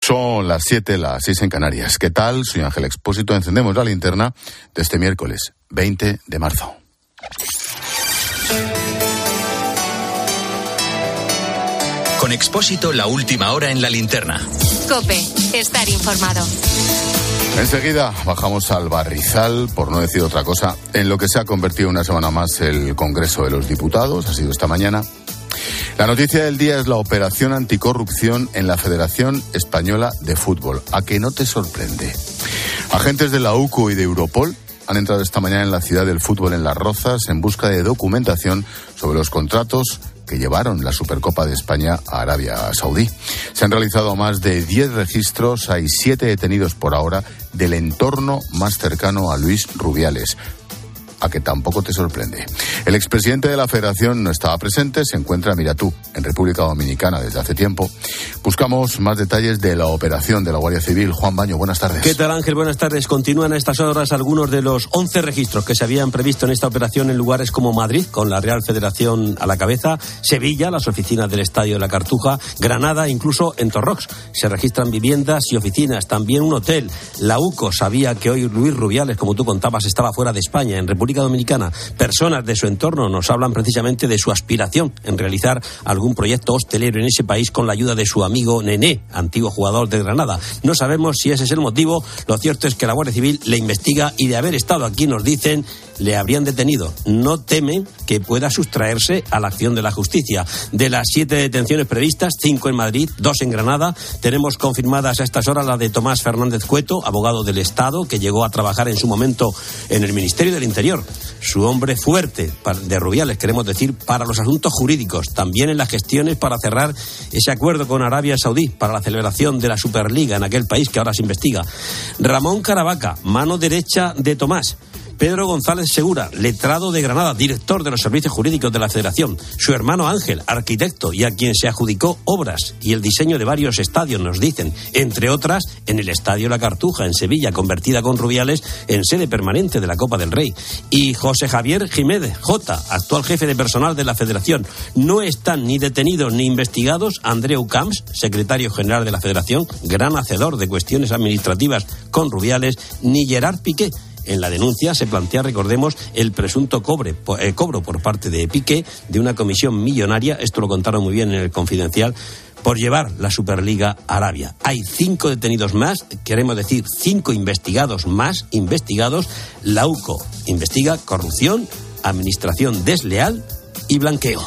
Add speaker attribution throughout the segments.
Speaker 1: Son las 7, las 6 en Canarias. ¿Qué tal? Soy Ángel Expósito. Encendemos la linterna de este miércoles, 20 de marzo.
Speaker 2: Con Expósito, la última hora en la linterna.
Speaker 3: COPE, estar informado.
Speaker 1: Enseguida bajamos al barrizal, por no decir otra cosa, en lo que se ha convertido una semana más el Congreso de los Diputados. Ha sido esta mañana. La noticia del día es la operación anticorrupción en la Federación Española de Fútbol. ¿A que no te sorprende? Agentes de la UCO y de Europol han entrado esta mañana en la ciudad del fútbol en Las Rozas en busca de documentación sobre los contratos que llevaron la Supercopa de España a Arabia Saudí. Se han realizado más de 10 registros, hay 7 detenidos por ahora del entorno más cercano a Luis Rubiales. ¿A que tampoco te sorprende? El expresidente de la Federación no estaba presente, se encuentra, mira tú, en República Dominicana desde hace tiempo. Buscamos más detalles de la operación de la Guardia Civil. Juan Baño, buenas tardes.
Speaker 4: ¿Qué tal, Ángel? Buenas tardes. Continúan a estas horas algunos de los 11 registros que se habían previsto en esta operación en lugares como Madrid, con la Real Federación a la cabeza, Sevilla, las oficinas del Estadio de la Cartuja, Granada, incluso en Torrox. Se registran viviendas y oficinas, también un hotel. La UCO sabía que hoy Luis Rubiales, como tú contabas, estaba fuera de España, en República Dominicana. Personas de su entorno nos hablan precisamente de su aspiración en realizar algún proyecto hostelero en ese país con la ayuda de su amigo Nené, antiguo jugador de Granada. No sabemos si ese es el motivo. Lo cierto es que la Guardia Civil le investiga y de haber estado aquí, nos dicen, le habrían detenido. No temen que pueda sustraerse a la acción de la justicia. De las 7 detenciones previstas, 5 en Madrid, 2 en Granada. Tenemos confirmadas a estas horas la de Tomás Fernández Cueto, abogado del Estado, que llegó a trabajar en su momento en el Ministerio del Interior. Su hombre fuerte de Rubiales, queremos decir, para los asuntos jurídicos, también en las gestiones para cerrar ese acuerdo con Arabia Saudí para la celebración de la Superliga en aquel país que ahora se investiga. Ramón Caravaca, mano derecha de Tomás. Pedro González Segura, letrado de Granada, director de los servicios jurídicos de la Federación. Su hermano Ángel, arquitecto, y a quien se adjudicó obras y el diseño de varios estadios, nos dicen. Entre otras, en el Estadio La Cartuja, en Sevilla, convertida con Rubiales en sede permanente de la Copa del Rey. Y José Javier Jiménez, Jota, actual jefe de personal de la Federación. No están ni detenidos ni investigados Andreu Camps, secretario general de la Federación, gran hacedor de cuestiones administrativas con Rubiales, ni Gerard Piqué. En la denuncia se plantea, recordemos, el presunto cobro por parte de Piqué de una comisión millonaria, esto lo contaron muy bien en el Confidencial, por llevar la Superliga a Arabia. Hay 5 detenidos más, queremos decir 5 investigados más, La UCO investiga corrupción, administración desleal y blanqueo.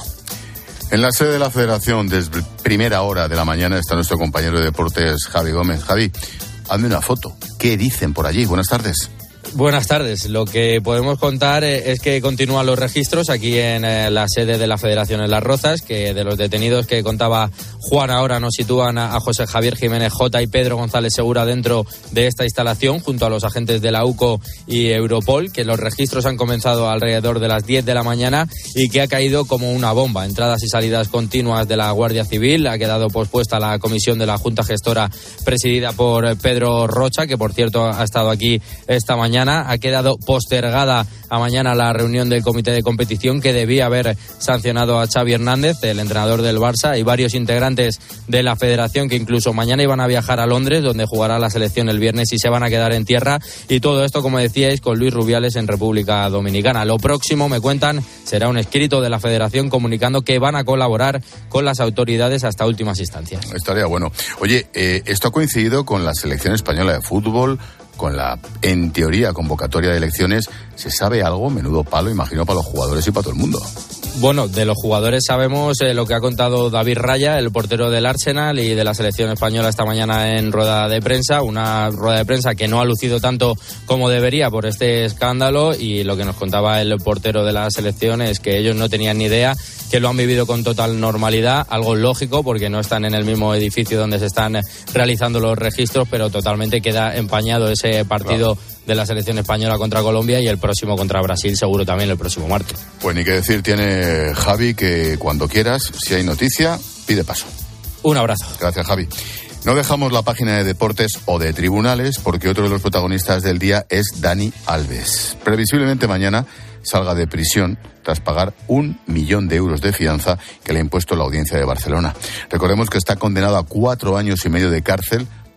Speaker 1: En la sede de la Federación, desde primera hora de la mañana, está nuestro compañero de deportes, Javi Gómez. Javi, hazme una foto. ¿Qué dicen por allí? Buenas tardes.
Speaker 5: Buenas tardes. Lo que podemos contar es que continúan los registros aquí en la sede de la Federación en Las Rozas, que de los detenidos que contaba Juan ahora nos sitúan a José Javier Jiménez Jota y Pedro González Segura dentro de esta instalación junto a los agentes de la UCO y Europol, que los registros han comenzado alrededor de las 10 de la mañana y que ha caído como una bomba. Entradas y salidas continuas de la Guardia Civil. Ha quedado pospuesta la comisión de la Junta Gestora presidida por Pedro Rocha, que por cierto ha estado aquí esta mañana. Ha quedado postergada a mañana la reunión del comité de competición que debía haber sancionado a Xavi Hernández, el entrenador del Barça, y varios integrantes de la federación que incluso mañana iban a viajar a Londres, donde jugará la selección el viernes, y se van a quedar en tierra. Y todo esto, como decíais, con Luis Rubiales en República Dominicana. Lo próximo, me cuentan, será un escrito de la federación comunicando que van a colaborar con las autoridades hasta últimas instancias.
Speaker 1: Estaría bueno. Oye, esto ha coincidido con la selección española de fútbol, con la, en teoría, convocatoria de elecciones. ¿Se sabe algo? Menudo palo, imagino, para los jugadores y para todo el mundo.
Speaker 5: Bueno, de los jugadores sabemos lo que ha contado David Raya, el portero del Arsenal y de la selección española esta mañana en rueda de prensa, una rueda de prensa que no ha lucido tanto como debería por este escándalo, y lo que nos contaba el portero de la selección es que ellos no tenían ni idea, que lo han vivido con total normalidad, algo lógico porque no están en el mismo edificio donde se están realizando los registros, pero totalmente queda empañado ese partido de la selección española contra Colombia y el próximo contra Brasil, seguro también el próximo martes.
Speaker 1: Pues ni qué decir tiene Javi, que cuando quieras, si hay noticia, pide paso.
Speaker 5: Un abrazo.
Speaker 1: Gracias, Javi. No dejamos la página de deportes o de tribunales porque otro de los protagonistas del día es Dani Alves. Previsiblemente mañana salga de prisión tras pagar 1 millón de euros de fianza que le ha impuesto la Audiencia de Barcelona. Recordemos que está condenado a 4 años y medio de cárcel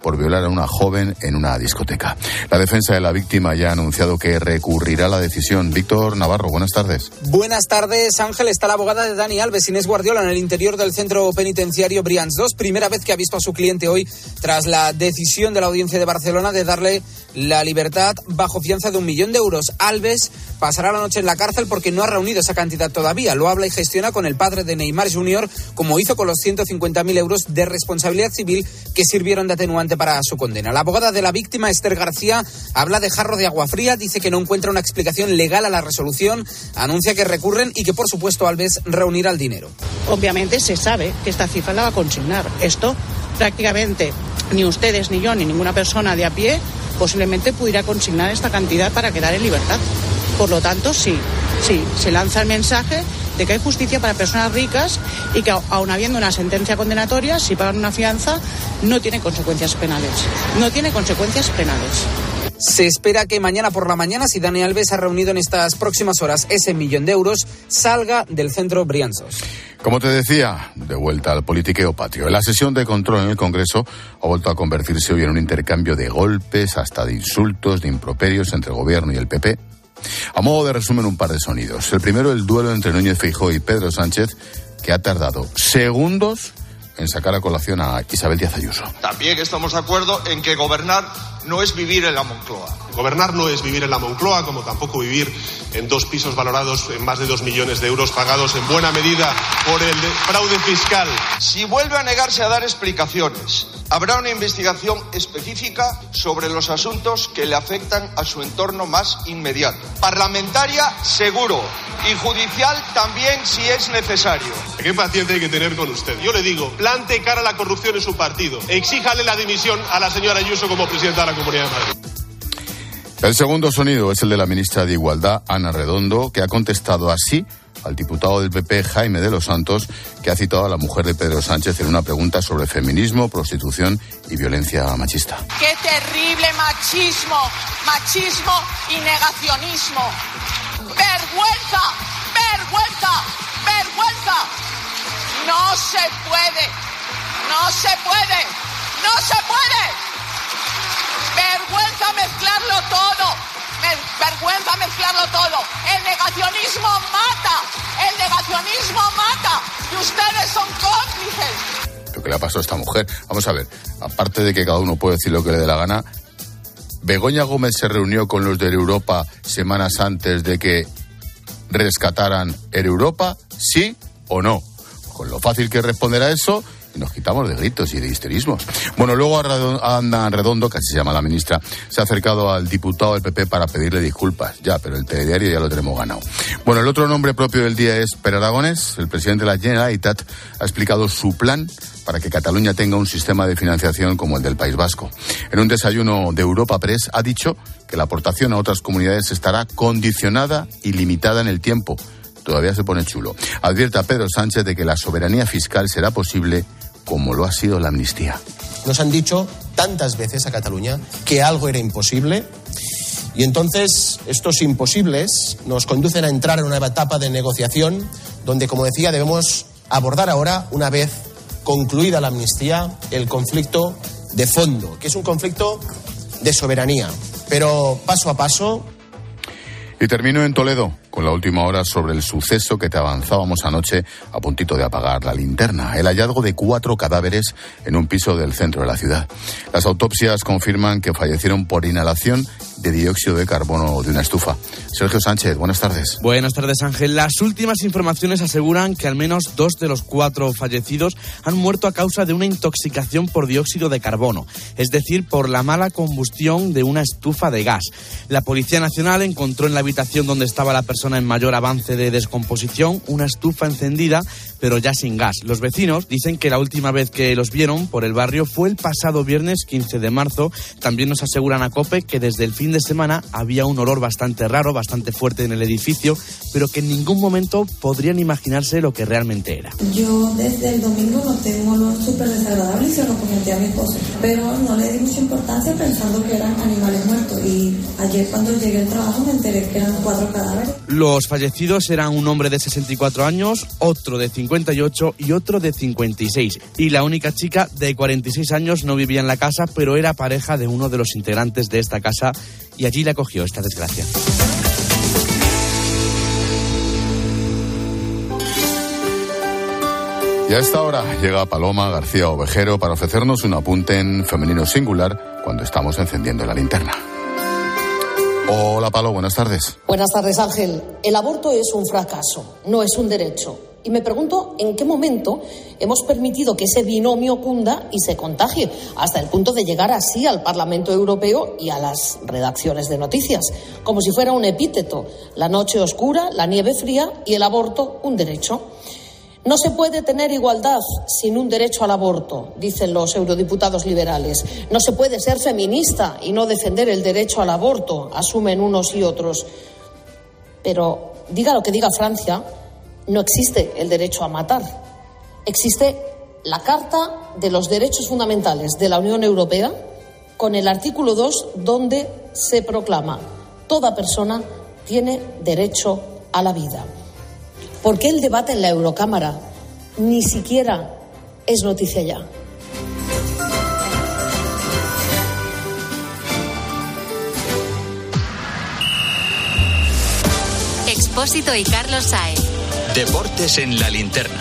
Speaker 1: por violar a una joven en una discoteca. La defensa de la víctima ya ha anunciado que recurrirá la decisión. Víctor Navarro, buenas tardes.
Speaker 6: Buenas tardes, Ángel. Está la abogada de Dani Alves, Inés Guardiola, en el interior del centro penitenciario Brians 2. Primera vez que ha visto a su cliente hoy tras la decisión de la Audiencia de Barcelona de darle la libertad bajo fianza de 1 millón de euros. Alves pasará la noche en la cárcel porque no ha reunido esa cantidad todavía. Lo habla y gestiona con el padre de Neymar Jr., como hizo con los 150.000 euros de responsabilidad civil que sirvieron de atenuante para su condena. La abogada de la víctima, Esther García, habla de jarro de agua fría, dice que no encuentra una explicación legal a la resolución, anuncia que recurren y que, por supuesto, Alves reunirá el dinero.
Speaker 7: Obviamente se sabe que esta cifra la va a consignar. Esto prácticamente ni ustedes, ni yo, ni ninguna persona de a pie posiblemente pudiera consignar esta cantidad para quedar en libertad. Por lo tanto, sí, se lanza el mensaje de que hay justicia para personas ricas y que, aun habiendo una sentencia condenatoria, si pagan una fianza, no tiene consecuencias penales. No tiene consecuencias penales.
Speaker 6: Se espera que mañana por la mañana, si Dani Alves ha reunido en estas próximas horas ese 1 millón de euros, salga del centro Brians 2.
Speaker 1: Como te decía, de vuelta al politiqueo patrio. La sesión de control en el Congreso ha vuelto a convertirse hoy en un intercambio de golpes, hasta de insultos, de improperios entre el Gobierno y el PP. A modo de resumen, un par de sonidos. El primero, el duelo entre Núñez Feijóo y Pedro Sánchez, que ha tardado segundos en sacar a colación a Isabel Díaz Ayuso.
Speaker 8: También estamos de acuerdo en que gobernar no es vivir en la Moncloa.
Speaker 9: Gobernar no es vivir en la Moncloa, como tampoco vivir en 2 pisos valorados en más de 2 millones de euros pagados en buena medida por el fraude fiscal.
Speaker 8: Si vuelve a negarse a dar explicaciones, habrá una investigación específica sobre los asuntos que le afectan a su entorno más inmediato. Parlamentaria, seguro, y judicial también, si es necesario.
Speaker 9: ¿Qué paciencia hay que tener con usted? Yo le digo, plante cara a la corrupción en su partido. Exíjale la dimisión a la señora Ayuso como presidenta de la Comunidad de Madrid.
Speaker 1: El segundo sonido es el de la ministra de Igualdad, Ana Redondo, que ha contestado así al diputado del PP, Jaime de los Santos, que ha citado a la mujer de Pedro Sánchez en una pregunta sobre feminismo, prostitución y violencia machista.
Speaker 10: ¡Qué terrible machismo! Machismo y negacionismo. ¡Vergüenza! ¡Vergüenza! ¡Vergüenza! ¡No se puede! ¡No se puede! ¡No se puede! ¡Vergüenza mezclarlo todo! ¡Vergüenza mezclarlo todo! ¡El negacionismo mata! ¡El negacionismo mata! ¡Y ustedes son cómplices!
Speaker 1: Lo que le ha pasado a esta mujer. Vamos a ver, aparte de que cada uno puede decir lo que le dé la gana, ¿Begoña Gómez se reunió con los de Europa semanas antes de que rescataran Europa? ¿Sí o no? Con lo fácil que es responder a eso, nos quitamos de gritos y de histerismos. Bueno, luego Ana Redondo, que así se llama la ministra, se ha acercado al diputado del PP para pedirle disculpas. Ya, pero el telediario ya lo tenemos ganado. Bueno, el otro nombre propio del día es Pere Aragonés. El presidente de la Generalitat ha explicado su plan para que Cataluña tenga un sistema de financiación como el del País Vasco. En un desayuno de Europa Press ha dicho que la aportación a otras comunidades estará condicionada y limitada en el tiempo. Todavía se pone chulo. Advierte a Pedro Sánchez de que la soberanía fiscal será posible como lo ha sido la amnistía.
Speaker 11: Nos han dicho tantas veces a Cataluña que algo era imposible y entonces estos imposibles nos conducen a entrar en una etapa de negociación donde, como decía, debemos abordar ahora, una vez concluida la amnistía, el conflicto de fondo, que es un conflicto de soberanía, pero paso a paso.
Speaker 1: Y termino en Toledo con la última hora sobre el suceso que te avanzábamos anoche a puntito de apagar la linterna. El hallazgo de 4 cadáveres en un piso del centro de la ciudad. Las autopsias confirman que fallecieron por inhalación de dióxido de carbono de una estufa. Sergio Sánchez, buenas tardes.
Speaker 12: Buenas tardes, Ángel. Las últimas informaciones aseguran que al menos 2 de los 4 fallecidos han muerto a causa de una intoxicación por dióxido de carbono, es decir, por la mala combustión de una estufa de gas. La Policía Nacional encontró en la habitación donde estaba la persona en mayor avance de descomposición una estufa encendida, pero ya sin gas. Los vecinos dicen que la última vez que los vieron por el barrio fue el pasado viernes 15 de marzo. También nos aseguran a COPE que desde el fin fin de semana había un olor bastante raro, bastante fuerte en el edificio, pero que en ningún momento podrían imaginarse lo que realmente era.
Speaker 13: Yo desde el domingo noté un olor súper desagradable y se lo comenté a mi esposo, pero no le di mucha importancia pensando que eran animales muertos, y ayer cuando llegué al trabajo me enteré que eran 4 cadáveres.
Speaker 12: Los fallecidos eran un hombre de 64 años, otro de 58 y otro de 56. Y la única chica de 46 años no vivía en la casa, pero era pareja de uno de los integrantes de esta casa, y allí le acogió esta desgracia.
Speaker 1: Y a esta hora llega Paloma García Ovejero para ofrecernos un apunte en femenino singular cuando estamos encendiendo la linterna. Hola, Palo, buenas tardes.
Speaker 14: Buenas tardes, Ángel. El aborto es un fracaso, no es un derecho. Y me pregunto en qué momento hemos permitido que ese binomio cunda y se contagie, hasta el punto de llegar así al Parlamento Europeo y a las redacciones de noticias, como si fuera un epíteto: la noche oscura, la nieve fría y el aborto un derecho. No se puede tener igualdad sin un derecho al aborto, dicen los eurodiputados liberales. No se puede ser feminista y no defender el derecho al aborto, asumen unos y otros. Pero diga lo que diga Francia, no existe el derecho a matar. Existe la Carta de los Derechos Fundamentales de la Unión Europea, con el artículo 2, donde se proclama: toda persona tiene derecho a la vida. ¿Por qué el debate en la Eurocámara ni siquiera es noticia ya?
Speaker 3: Expósito y Carlos Saez.
Speaker 2: Deportes en la linterna.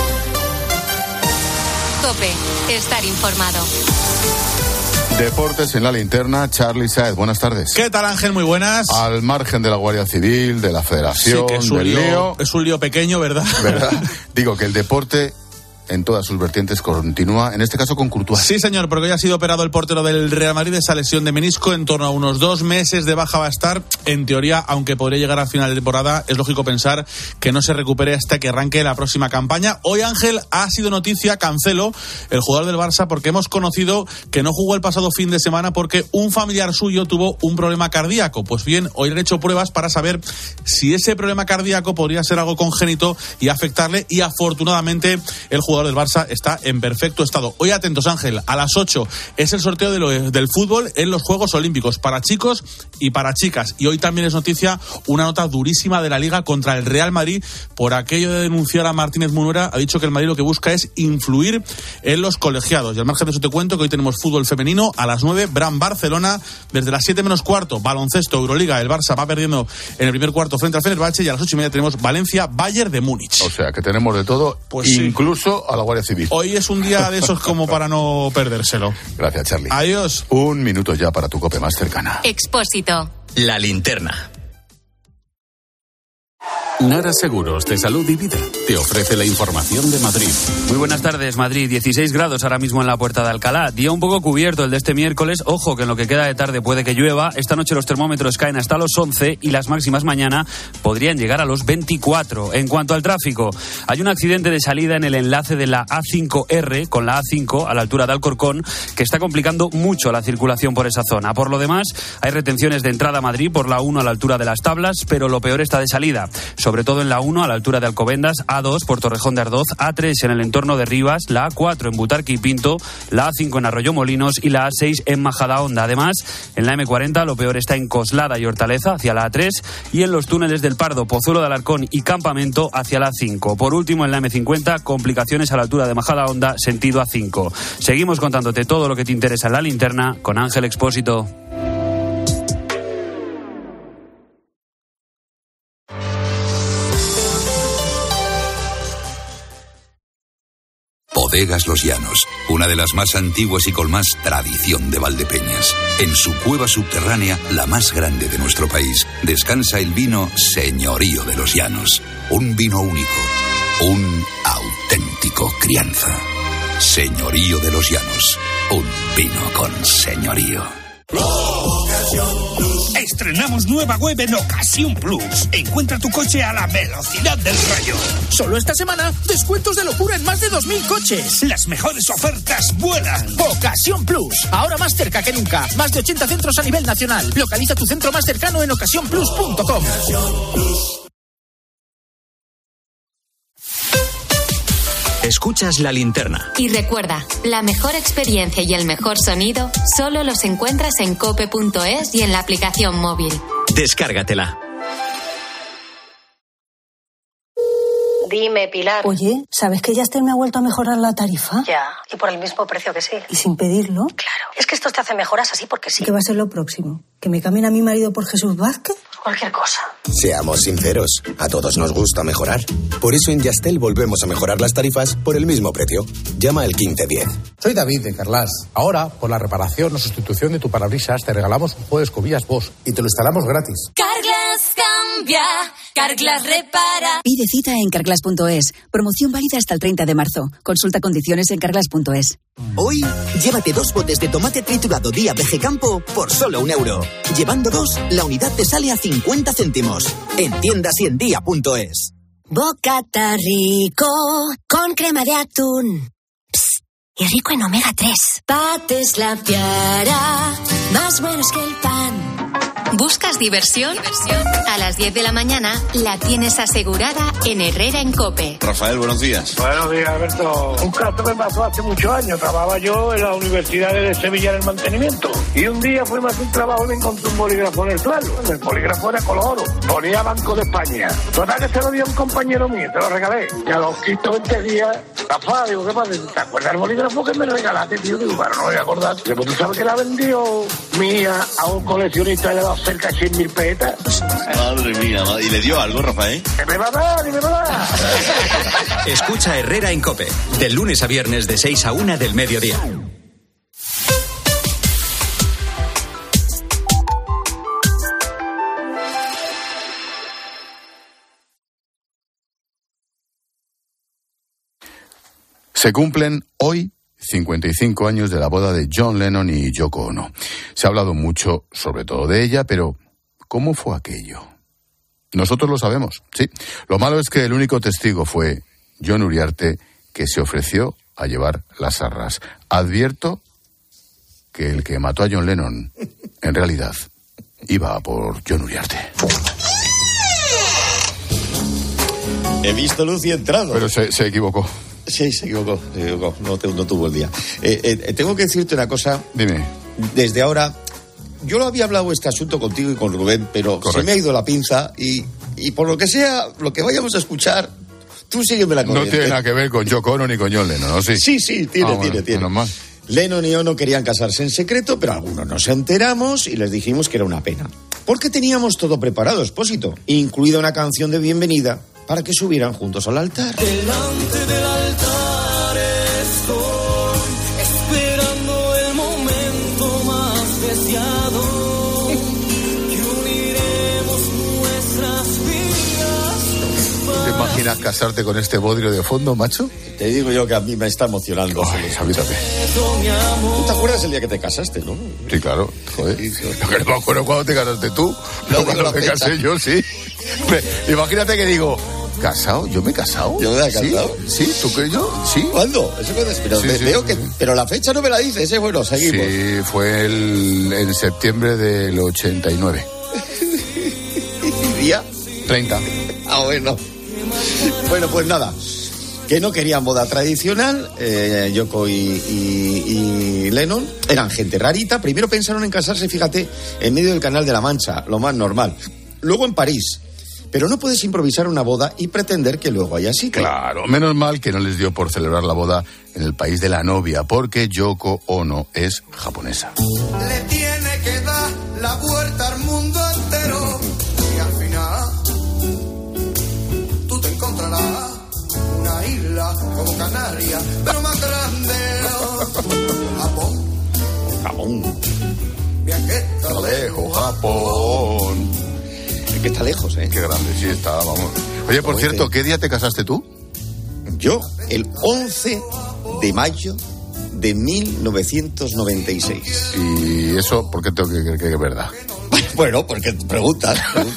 Speaker 3: COPE, estar informado.
Speaker 1: Deportes en la linterna, Charly Saez, buenas tardes.
Speaker 15: ¿Qué tal, Ángel? Muy buenas.
Speaker 1: Al margen de la Guardia Civil, de la Federación,
Speaker 15: sí, que es
Speaker 1: del lío.
Speaker 15: Es un lío pequeño, ¿verdad?
Speaker 1: Digo que el deporte en todas sus vertientes continúa, en este caso con Courtois.
Speaker 15: Sí, señor, porque hoy ha sido operado el portero del Real Madrid de esa lesión de menisco. En torno a unos 2 meses de baja va a estar. En teoría, aunque podría llegar al final de temporada, es lógico pensar que no se recupere hasta que arranque la próxima campaña. Hoy, Ángel, ha sido noticia Cancelo, el jugador del Barça, porque hemos conocido que no jugó el pasado fin de semana porque un familiar suyo tuvo un problema cardíaco. Pues bien, hoy han hecho pruebas para saber si ese problema cardíaco podría ser algo congénito y afectarle, y afortunadamente el jugador del Barça está en perfecto estado. Hoy, atentos, Ángel, a las 8 es el sorteo del fútbol en los Juegos Olímpicos para chicos y para chicas. Y hoy también es noticia una nota durísima de la Liga contra el Real Madrid por aquello de denunciar a Martínez Munuera. Ha dicho que el Madrid lo que busca es influir en los colegiados. Y al margen de eso te cuento que hoy tenemos fútbol femenino a las 9, Barcelona, desde las 7 menos cuarto, baloncesto, Euroliga. El Barça va perdiendo en el primer cuarto frente al Fenerbahce, y a las 8:30 tenemos Valencia, Bayern de Múnich.
Speaker 1: O sea, que tenemos de todo, pues incluso a la Guardia Civil.
Speaker 15: Hoy es un día de esos como para no perdérselo.
Speaker 1: Gracias, Charly.
Speaker 15: Adiós.
Speaker 1: 1 minuto ya para tu COPE más cercana.
Speaker 3: Expósito.
Speaker 2: La linterna.
Speaker 16: Nara Seguros de Salud y Vida te ofrece la información de Madrid.
Speaker 17: Muy buenas tardes, Madrid. 16 grados ahora mismo en la Puerta de Alcalá. Día un poco cubierto el de este miércoles. Ojo que en lo que queda de tarde puede que llueva. Esta noche los termómetros caen hasta los 11 y las máximas mañana podrían llegar a los 24. En cuanto al tráfico, hay un accidente de salida en el enlace de la A5R con la A5 a la altura de Alcorcón que está complicando mucho la circulación por esa zona. Por lo demás, hay retenciones de entrada a Madrid por la 1 a la altura de Las Tablas, pero lo peor está de salida. Sobre todo en la 1 a la altura de Alcobendas, A2 por Torrejón de Ardoz, A3 en el entorno de Rivas, la A4 en Butarque y Pinto, la A5 en Arroyomolinos y la A6 en Majadahonda. Además, en la M40 lo peor está en Coslada y Hortaleza hacia la A3 y en los túneles del Pardo, Pozuelo de Alarcón y Campamento hacia la A5. Por último, en la M50, complicaciones a la altura de Majadahonda, sentido A5. Seguimos contándote todo lo que te interesa en la linterna con Ángel Expósito.
Speaker 18: Bodegas Los Llanos, una de las más antiguas y con más tradición de Valdepeñas. En su cueva subterránea, la más grande de nuestro país, descansa el vino Señorío de Los Llanos. Un vino único, un auténtico crianza. Señorío de Los Llanos, un vino con señorío.
Speaker 19: Estrenamos nueva web en Ocasión Plus. Encuentra tu coche a la velocidad del rayo.
Speaker 20: Solo esta semana, descuentos de locura en más de 2.000 coches.
Speaker 19: Las mejores ofertas vuelan.
Speaker 20: Ocasión Plus, ahora más cerca que nunca. Más de 80 centros a nivel nacional. Localiza tu centro más cercano en ocasiónplus.com.
Speaker 2: Escuchas La Linterna.
Speaker 3: Y recuerda, la mejor experiencia y el mejor sonido solo los encuentras en cope.es y en la aplicación móvil.
Speaker 2: Descárgatela.
Speaker 21: Dime, Pilar.
Speaker 22: Oye, ¿sabes que Yastel me ha vuelto a mejorar la tarifa?
Speaker 21: Ya, y por el mismo precio que sí.
Speaker 22: ¿Y sin pedirlo?
Speaker 21: Claro, es que estos te hacen mejoras así porque sí.
Speaker 22: ¿Qué va a ser lo próximo? ¿Que me cambien a mi marido por Jesús Vázquez?
Speaker 21: Cualquier cosa.
Speaker 23: Seamos sinceros, a todos nos gusta mejorar. Por eso en Yastel volvemos a mejorar las tarifas por el mismo precio. Llama al 1510.
Speaker 24: Soy David de Carlas. Ahora, por la reparación o sustitución de tu parabrisas, te regalamos un juego de escobillas Bosch y te lo instalamos gratis.
Speaker 25: Carglass cambia, Carglass repara.
Speaker 26: Pide cita en carglass.es. Promoción válida hasta el 30 de marzo. Consulta condiciones en carglass.es.
Speaker 27: Hoy, llévate 2 botes de tomate triturado Día Veje Campo por solo €1. Llevando 2, la unidad te sale a 50 céntimos. En tiendas y en día.es.
Speaker 25: Bocata rico con crema de atún. Psst, y rico en omega 3. Pates la piara, más buenos que el pan.
Speaker 3: ¿Buscas diversión? A las 10 de la mañana la tienes asegurada en Herrera en COPE.
Speaker 28: Rafael, buenos días.
Speaker 29: Buenos días, Alberto. Un caso me pasó hace muchos años. Trabajaba yo en la Universidad de Sevilla en el mantenimiento. Y un día fuimos a hacer un trabajo y me encontré un bolígrafo en el suelo. El bolígrafo era color oro. Ponía Banco de España. Total que se lo dio a un compañero mío, te lo regalé. Y a los 15 días, Rafa, digo, ¿qué pasa? ¿Te acuerdas del bolígrafo que me regalaste, tío? Digo, para no me voy a acordar. Digo, pues tú sabes que la vendió mía a un coleccionista de los cerca de 100.000 pesetas.
Speaker 28: Madre mía, ¿y le dio algo, Rafael?
Speaker 29: ¿Qué me va a dar? ¿Y me va a dar?
Speaker 2: Escucha Herrera en COPE, de lunes a viernes de 6 a 1 del mediodía.
Speaker 1: Se cumplen hoy 55 años de la boda de John Lennon y Yoko Ono. Se ha hablado mucho, sobre todo de ella, pero ¿cómo fue aquello? Nosotros lo sabemos, sí. Lo malo es que el único testigo fue Jon Uriarte, que se ofreció a llevar las arras. Advierto que el que mató a John Lennon, en realidad, iba por Jon Uriarte.
Speaker 28: He visto luz y he entrado.
Speaker 1: Pero se equivocó.
Speaker 28: Sí, se equivocó. No tuvo el día. Tengo que decirte una cosa.
Speaker 1: Dime.
Speaker 28: Desde ahora, yo lo había hablado este asunto contigo y con Rubén, pero correcto, se me ha ido la pinza y por lo que sea, lo que vayamos a escuchar, tú sígueme la corriente.
Speaker 1: No tiene nada que ver con Yoko Ono ni con John Lennon, ¿no?
Speaker 28: Sí, tiene.
Speaker 1: Menos mal.
Speaker 28: Lennon y Ono querían casarse en secreto, pero algunos nos enteramos y les dijimos que era una pena. Porque teníamos todo preparado, Expósito, incluida una canción de bienvenida para que subieran juntos al altar.
Speaker 30: Delante del altar estoy, esperando el momento más deseado, que uniremos nuestras vidas.
Speaker 1: ¿Te imaginas casarte con este bodrio de fondo, macho?
Speaker 28: Te digo yo que a mí me está emocionando.
Speaker 1: Ay, a mí también.
Speaker 28: ¿Tú te acuerdas el día que te casaste, no?
Speaker 1: Sí, claro. Joder. Lo que no me acuerdo cuando te casaste tú. No, cuando me casé yo, sí. Imagínate que digo, ¿casado? ¿Yo me he casado?
Speaker 28: ¿Yo me he casado?
Speaker 1: ¿Sí? ¿Tú que yo? ¿Sí?
Speaker 28: ¿Cuándo? Eso veo que... Pero la fecha no me la dices, bueno, seguimos.
Speaker 1: Sí, fue en septiembre del 89.
Speaker 28: ¿Y día?
Speaker 1: 30.
Speaker 28: Ah, bueno. Bueno, pues nada. Que no querían boda tradicional, Yoko y Lennon. Eran gente rarita. Primero pensaron en casarse, fíjate, en medio del Canal de la Mancha, lo más normal. Luego en París. Pero no puedes improvisar una boda y pretender que luego haya sitio.
Speaker 1: Claro, menos mal que no les dio por celebrar la boda en el país de la novia, porque Yoko Ono es japonesa.
Speaker 30: Le tiene que dar la vuelta al mundo entero y al final tú te encontrarás una isla como Canarias, pero más grande.
Speaker 28: Japón.
Speaker 1: Está lejos, Japón.
Speaker 28: Que está lejos, ¿eh?
Speaker 1: Qué grande, sí está, vamos. Oye, por cierto, ¿qué día te casaste tú?
Speaker 28: Yo, el 11 de mayo de 1996.
Speaker 1: ¿Y eso por qué tengo que creer que es verdad?
Speaker 28: Bueno, porque preguntas.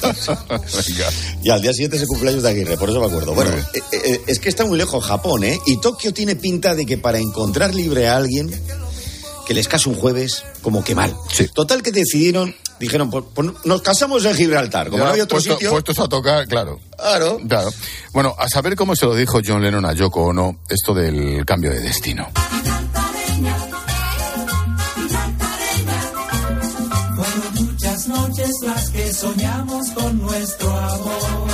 Speaker 28: Y al día siguiente es el cumpleaños de Aguirre, por eso me acuerdo. Bueno, es que está muy lejos Japón, ¿eh? Y Tokio tiene pinta de que para encontrar libre a alguien que les case un jueves, como que mal.
Speaker 1: Sí.
Speaker 28: Total que dijeron, pues nos casamos en Gibraltar, como ya, no había otro sitio.
Speaker 1: Puestos a tocar, claro. Bueno, a saber cómo se lo dijo John Lennon a Yoko Ono, esto del cambio de destino.
Speaker 4: Fueron muchas noches las que soñamos con nuestro amor.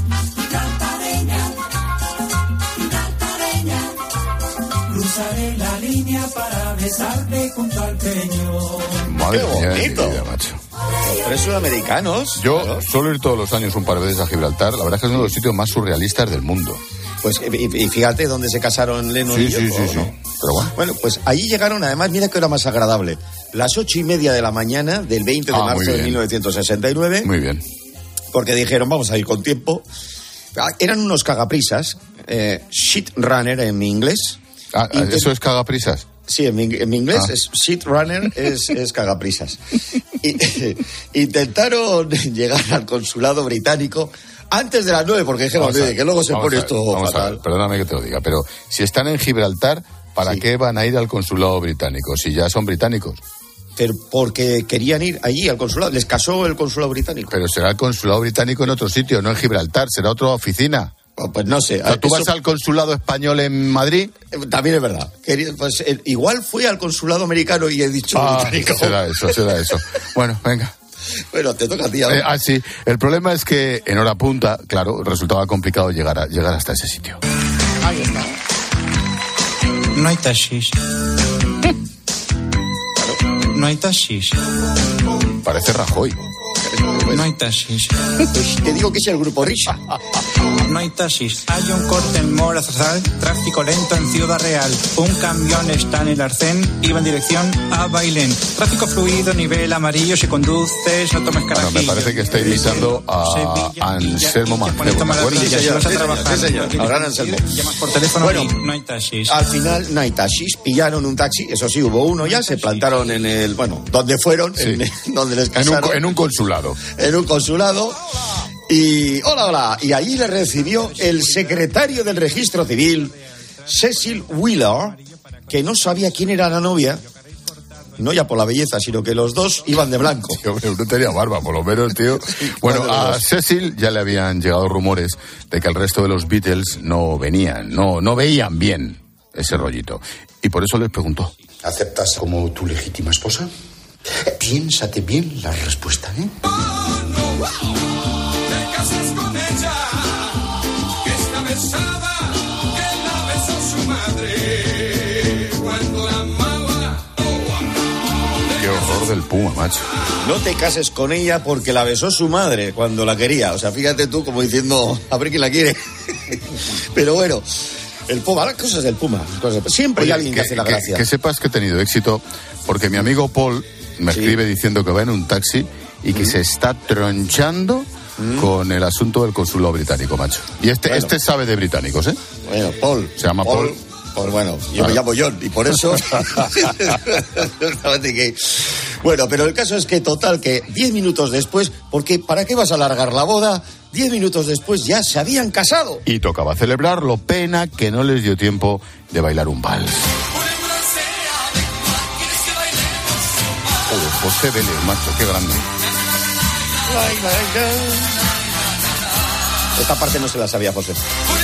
Speaker 4: Cruzaré la línea para besarte junto al peñón.
Speaker 1: Madre
Speaker 28: ¡qué bonito!
Speaker 1: Mía, macho.
Speaker 28: Los tres sudamericanos.
Speaker 1: Yo suelo ir todos los años un par de veces a Gibraltar. La verdad es que es uno de los sitios más surrealistas del mundo.
Speaker 28: Pues y fíjate dónde se casaron Lennon y Yoko,
Speaker 1: sí.
Speaker 28: ¿no? Pero bueno, pues allí llegaron, además, mira que hora más agradable. Las 8:30 de la mañana del 20 de marzo de 1969.
Speaker 1: Muy bien.
Speaker 28: Porque dijeron, vamos a ir con tiempo. Eran unos cagaprisas, shit runner en mi inglés.
Speaker 1: ¿Eso es cagaprisas?
Speaker 28: Sí, en mi inglés es shit runner, es cagaprisas. Intentaron llegar al consulado británico antes de las 9, porque dijeron que luego se pone esto fatal.
Speaker 1: Perdóname que te lo diga, pero si están en Gibraltar, ¿para qué van a ir al consulado británico si ya son británicos?
Speaker 28: Pero porque querían ir allí al consulado, les casó el consulado británico.
Speaker 1: Pero será el consulado británico en otro sitio, no en Gibraltar, será otra oficina.
Speaker 28: Pues no sé.
Speaker 1: O sea, ¿tú vas al consulado español en Madrid?
Speaker 28: También es verdad. Pues igual fui al consulado americano y he dicho británico.
Speaker 1: Será eso. Bueno, venga.
Speaker 28: Bueno, te toca a ti
Speaker 1: ahora. Sí. El problema es que en hora punta, claro, resultaba complicado llegar hasta ese sitio.
Speaker 28: Ahí está.
Speaker 4: No hay taxis. No hay taxis.
Speaker 1: Parece Rajoy.
Speaker 4: No hay taxis.
Speaker 28: Pues te digo que es el grupo Risa.
Speaker 4: No hay taxis. Hay un corte en Morazal, tráfico lento en Ciudad Real. Un camión está en el Arcén, iba en dirección a Bailén. Tráfico fluido, nivel amarillo, si conduces, no tomes carajillo.
Speaker 1: Me parece que está imitando a Anselmo Mancebo, ¿me acuerdas?
Speaker 28: Sí, señor. Ahora Anselmo.
Speaker 4: Llamas por teléfono y no hay taxis.
Speaker 28: Al final no hay taxis. Pillaron un taxi, eso sí, hubo uno ya, se plantaron en el, donde fueron, donde les casaron.
Speaker 1: En un consulado.
Speaker 28: En un consulado. Y hola, y allí le recibió el secretario del registro civil, Cecil Wheeler, que no sabía quién era la novia, no ya por la belleza, sino que los dos iban de blanco.
Speaker 1: Tío, no tenía barba, por lo menos, tío. Bueno, a Cecil ya le habían llegado rumores de que el resto de los Beatles no venían, no veían bien ese rollito. Y por eso les preguntó:
Speaker 5: ¿aceptas como tu legítima esposa? Piénsate bien la respuesta, ¿eh?
Speaker 4: Te casas con ella, que está besada, que la besó su madre cuando la amaba.
Speaker 1: Qué horror del Puma, macho.
Speaker 28: No te cases con ella porque la besó su madre cuando la quería. O sea, fíjate tú como diciendo, a ver quién la quiere. Pero bueno, el Puma, las cosas del Puma. Siempre hay alguien que hace la gracia.
Speaker 1: Que sepas que he tenido éxito porque mi amigo Paul me escribe diciendo que va en un taxi y que se está tronchando con el asunto del consulado británico, macho. Y este sabe de británicos, ¿eh?
Speaker 28: Bueno, Paul.
Speaker 1: Se llama Paul.
Speaker 28: Pues bueno, yo me llamo John y por eso... Bueno, pero el caso es que total, que 10 minutos después, porque ¿para qué vas a alargar la boda? 10 minutos después ya se habían casado.
Speaker 1: Y tocaba celebrarlo, pena que no les dio tiempo de bailar un vals. José Vélez, macho, qué grande.
Speaker 28: Esta parte no se la sabía José.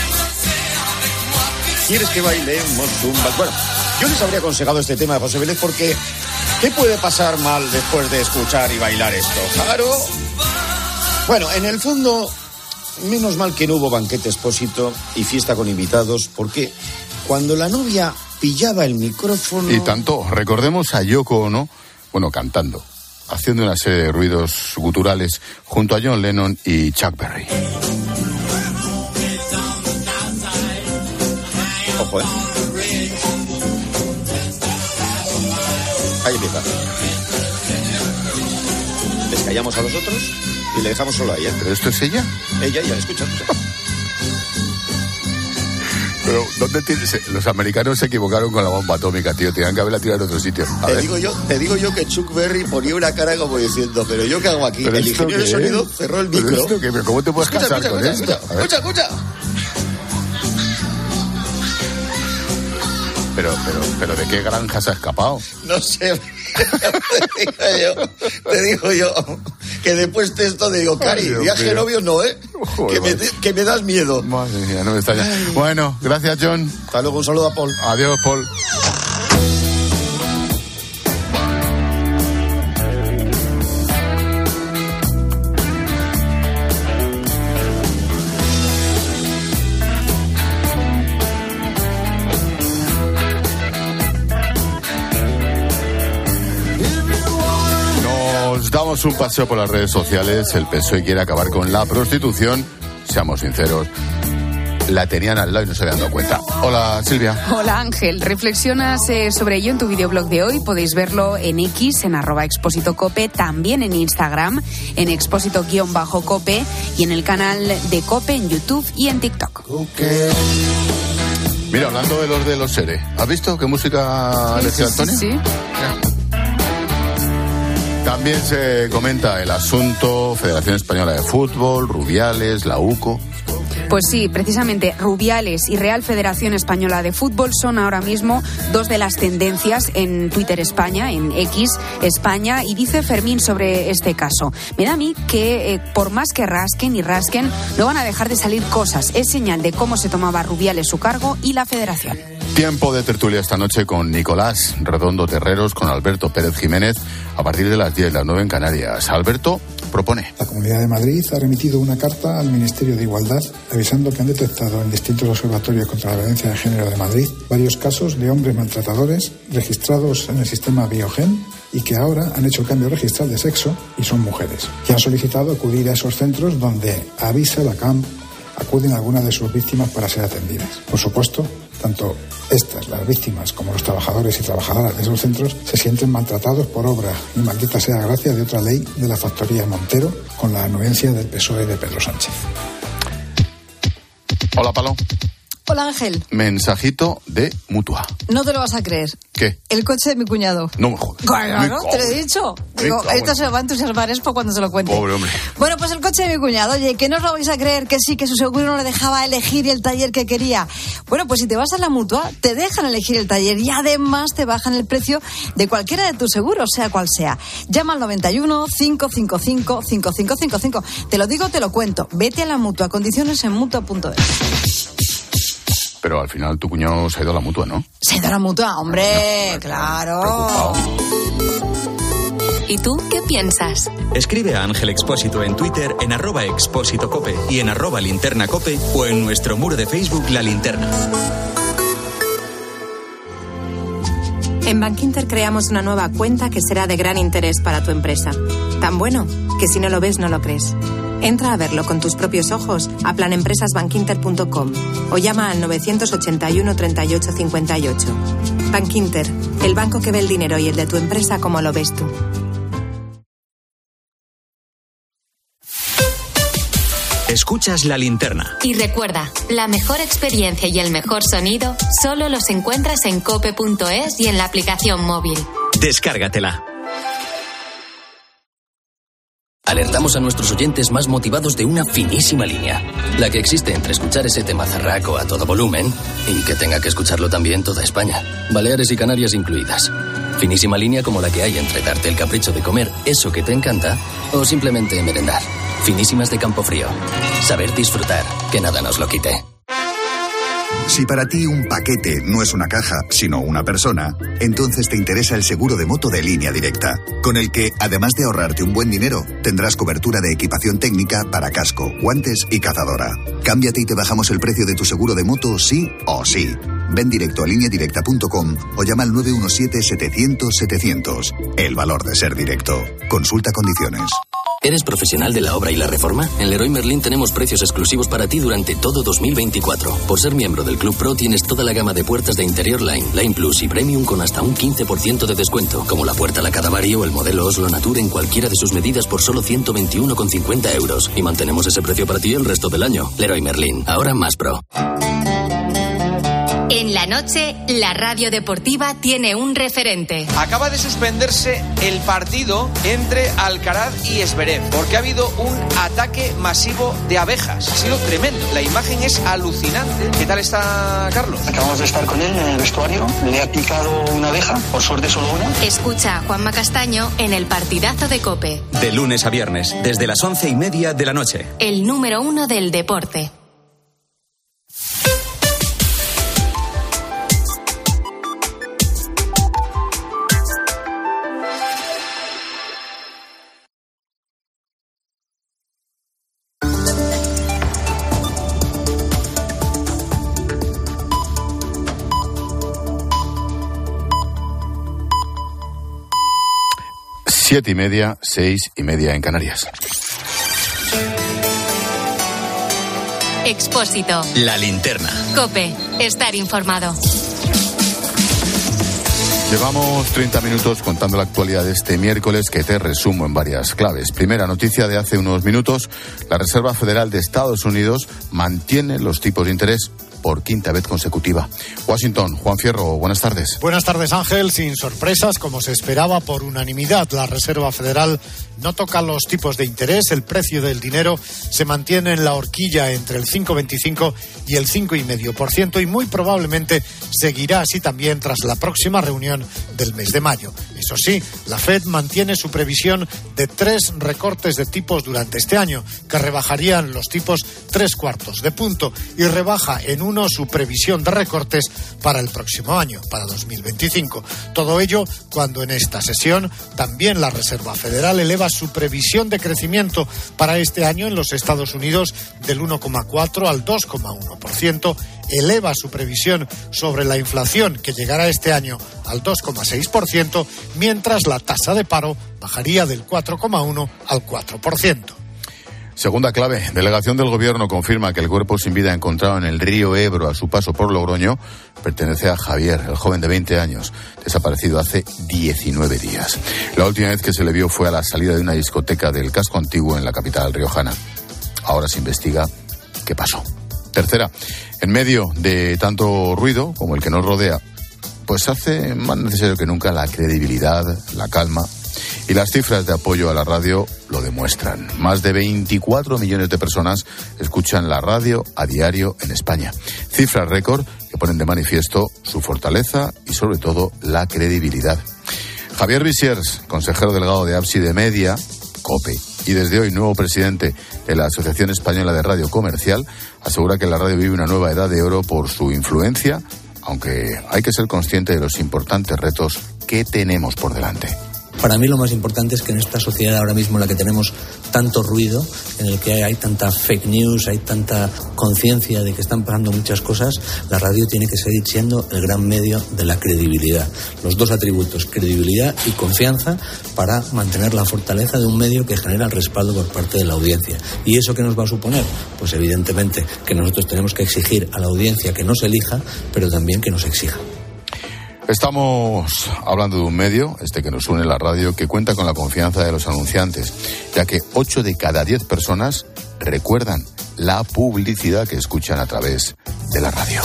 Speaker 28: ¿Quieres que bailemos un vals? Bueno, yo les habría aconsejado este tema de José Vélez porque ¿qué puede pasar mal después de escuchar y bailar esto? Claro. Bueno, en el fondo, menos mal que no hubo banquete expósito y fiesta con invitados, porque cuando la novia pillaba el micrófono...
Speaker 1: Y tanto, recordemos a Yoko Ono, cantando, haciendo una serie de ruidos guturales junto a John Lennon y Chuck Berry.
Speaker 28: Ojo, Ahí empieza. Les callamos a los otros y le dejamos solo a ella.
Speaker 1: ¿Pero esto es ella?
Speaker 28: Ella, escucha.
Speaker 1: Pero, ¿dónde tienes? Los americanos se equivocaron con la bomba atómica, tío. Tenían que haberla tirado en otro sitio.
Speaker 28: Te digo yo que Chuck Berry ponía una cara como diciendo, ¿pero yo qué hago aquí? El ingeniero de sonido cerró el micro.
Speaker 1: ¿Pero cómo te puedes casar con esto?
Speaker 28: Escucha.
Speaker 1: Pero ¿de qué granja se ha escapado?
Speaker 28: No sé. Te digo yo que después de esto te digo, Cari, viaje novio no, Joder, que me das miedo.
Speaker 1: Madre mía, no me está ya. Bueno, gracias, John.
Speaker 28: Hasta luego, un saludo a Paul.
Speaker 1: Adiós, Paul. Damos un paseo por las redes sociales. El PSOE quiere acabar con la prostitución. Seamos sinceros, la tenían al lado y no se habían dado cuenta. Hola, Silvia.
Speaker 6: Hola, Ángel. Reflexionas sobre ello en tu videoblog de hoy. Podéis verlo en X, en @expósitocope, también en Instagram, en expósito_cope y en el canal de Cope en YouTube y en TikTok.
Speaker 1: Mira, hablando de los seres, ¿has visto qué música ha elegido Antonio?
Speaker 6: Sí.
Speaker 1: También se comenta el asunto Federación Española de Fútbol, Rubiales, la UCO.
Speaker 6: Pues sí, precisamente Rubiales y Real Federación Española de Fútbol son ahora mismo dos de las tendencias en Twitter España, en X España, y dice Fermín sobre este caso: me da a mí que por más que rasquen y rasquen, no van a dejar de salir cosas. Es señal de cómo se tomaba Rubiales su cargo y la federación.
Speaker 1: Tiempo de tertulia esta noche con Nicolás Redondo Terreros, con Alberto Pérez Jiménez, a partir de las 10, las 9 en Canarias. Alberto propone.
Speaker 7: La Comunidad de Madrid ha remitido una carta al Ministerio de Igualdad avisando que han detectado en distintos observatorios contra la violencia de género de Madrid varios casos de hombres maltratadores registrados en el sistema Biogen y que ahora han hecho el cambio registral de sexo y son mujeres. Y han solicitado acudir a esos centros donde avisa la CAM acuden a algunas de sus víctimas para ser atendidas. Por supuesto, tanto estas, las víctimas, como los trabajadores y trabajadoras de esos centros se sienten maltratados por obra y maldita sea gracia de otra ley de la factoría Montero con la anuencia del PSOE de Pedro Sánchez.
Speaker 1: Hola, Palo.
Speaker 8: Hola, Ángel.
Speaker 1: Mensajito de Mutua.
Speaker 8: No te lo vas a creer.
Speaker 1: ¿Qué?
Speaker 8: El coche de mi cuñado.
Speaker 1: No me jodas.
Speaker 8: Claro, te lo he dicho. Digo, esto se va a entusiasmar Expo cuando se lo cuente.
Speaker 1: Pobre hombre.
Speaker 8: Bueno, pues el coche de mi cuñado. Oye, que no os lo vais a creer, que sí, que su seguro no le dejaba elegir el taller que quería. Bueno, pues si te vas a la Mutua, te dejan elegir el taller y además te bajan el precio de cualquiera de tus seguros, sea cual sea. Llama al 91 555 5555. Te lo digo, te lo cuento. Vete a la Mutua. Condiciones en mutua.es.
Speaker 1: Pero al final tu cuñado se ha ido a la Mutua, ¿no?
Speaker 8: Se ha ido a la Mutua, hombre, claro.
Speaker 1: Preocupado.
Speaker 3: ¿Y tú qué piensas?
Speaker 2: Escribe a Ángel Expósito en Twitter en @expósitocope y en @linternacope o en nuestro muro de Facebook La Linterna.
Speaker 9: En Bankinter creamos una nueva cuenta que será de gran interés para tu empresa. Tan bueno que si no lo ves, no lo crees. Entra a verlo con tus propios ojos a planempresasbankinter.com o llama al 981 38 58. Bankinter, el banco que ve el dinero y el de tu empresa como lo ves tú.
Speaker 2: Escuchas La Linterna.
Speaker 3: Y recuerda, la mejor experiencia y el mejor sonido solo los encuentras en cope.es y en la aplicación móvil.
Speaker 2: Descárgatela.
Speaker 10: Alertamos a nuestros oyentes más motivados de una finísima línea. La que existe entre escuchar ese tema zarraco a todo volumen y que tenga que escucharlo también toda España. Baleares y Canarias incluidas. Finísima línea como la que hay entre darte el capricho de comer eso que te encanta o simplemente merendar. Finísimas de Campofrío. Saber disfrutar, que nada nos lo quite.
Speaker 11: Si para ti un paquete no es una caja, sino una persona, entonces te interesa el seguro de moto de Línea Directa, con el que, además de ahorrarte un buen dinero, tendrás cobertura de equipación técnica para casco, guantes y cazadora. Cámbiate y te bajamos el precio de tu seguro de moto sí o sí. Ven directo a lineadirecta.com o llama al 917-700-700. El valor de ser directo. Consulta condiciones.
Speaker 10: ¿Eres profesional de la obra y la reforma? En Leroy Merlin tenemos precios exclusivos para ti durante todo 2024. Por ser miembro del Club Pro tienes toda la gama de puertas de Interior Line, Line Plus y Premium con hasta un 15% de descuento, como la puerta La Cadavari o el modelo Oslo Nature en cualquiera de sus medidas por solo 121,50 euros. Y mantenemos ese precio para ti el resto del año. Leroy Merlin, ahora más pro.
Speaker 3: En la noche, la radio deportiva tiene un referente.
Speaker 12: Acaba de suspenderse el partido entre Alcaraz y Zverev porque ha habido un ataque masivo de abejas. Ha sido tremendo. La imagen es alucinante. ¿Qué tal está Carlos?
Speaker 13: Acabamos de estar con él en el vestuario. Le ha picado una abeja, por suerte solo una.
Speaker 3: Escucha a Juanma Castaño en el partidazo de COPE.
Speaker 2: De lunes a viernes, desde las 11:30 de la noche.
Speaker 3: El número 1 del deporte.
Speaker 1: Siete y media, 6:30 en Canarias.
Speaker 3: Expósito.
Speaker 2: La linterna.
Speaker 3: COPE. Estar informado.
Speaker 1: Llevamos 30 minutos contando la actualidad de este miércoles, que te resumo en varias claves. Primera noticia de hace unos minutos: la Reserva Federal de Estados Unidos mantiene los tipos de interés por quinta vez consecutiva. Washington, Juan Fierro, buenas tardes.
Speaker 14: Buenas tardes, Ángel. Sin sorpresas, como se esperaba, por unanimidad, la Reserva Federal no toca los tipos de interés. El precio del dinero se mantiene en la horquilla entre el 5,25 y el 5,5% y muy probablemente seguirá así también tras la próxima reunión del mes de mayo. Eso sí, la Fed mantiene su previsión de 3 recortes de tipos durante este año, que rebajarían los tipos 3/4 de punto, y rebaja en 1 su previsión de recortes para el próximo año, para 2025. Todo ello cuando en esta sesión también la Reserva Federal eleva su previsión de crecimiento para este año en los Estados Unidos del 1,4 al 2,1%, eleva su previsión sobre la inflación, que llegará este año al 2,6%, mientras la tasa de paro bajaría del 4,1 al 4%.
Speaker 1: Segunda clave, delegación del Gobierno confirma que el cuerpo sin vida encontrado en el río Ebro a su paso por Logroño pertenece a Javier, el joven de 20 años, desaparecido hace 19 días. La última vez que se le vio fue a la salida de una discoteca del casco antiguo en la capital riojana. Ahora se investiga qué pasó. Tercera, en medio de tanto ruido como el que nos rodea, pues hace más necesario que nunca la credibilidad, la calma. Y las cifras de apoyo a la radio lo demuestran. Más de 24 millones de personas escuchan la radio a diario en España. Cifras récord que ponen de manifiesto su fortaleza y sobre todo la credibilidad. Javier Visiers, consejero delegado de Ábside Media, COPE, y desde hoy nuevo presidente de la Asociación Española de Radio Comercial, asegura que la radio vive una nueva edad de oro por su influencia, aunque hay que ser consciente de los importantes retos que tenemos por delante.
Speaker 15: Para mí lo más importante es que en esta sociedad ahora mismo en la que tenemos tanto ruido, en el que hay tanta fake news, hay tanta conciencia de que están pasando muchas cosas, la radio tiene que seguir siendo el gran medio de la credibilidad. Los dos atributos, credibilidad y confianza, para mantener la fortaleza de un medio que genera el respaldo por parte de la audiencia. ¿Y eso qué nos va a suponer? Pues evidentemente que nosotros tenemos que exigir a la audiencia que nos elija, pero también que nos exija.
Speaker 1: Estamos hablando de un medio, que nos une, la radio, que cuenta con la confianza de los anunciantes, ya que 8 de cada 10 personas recuerdan la publicidad que escuchan a través de la radio.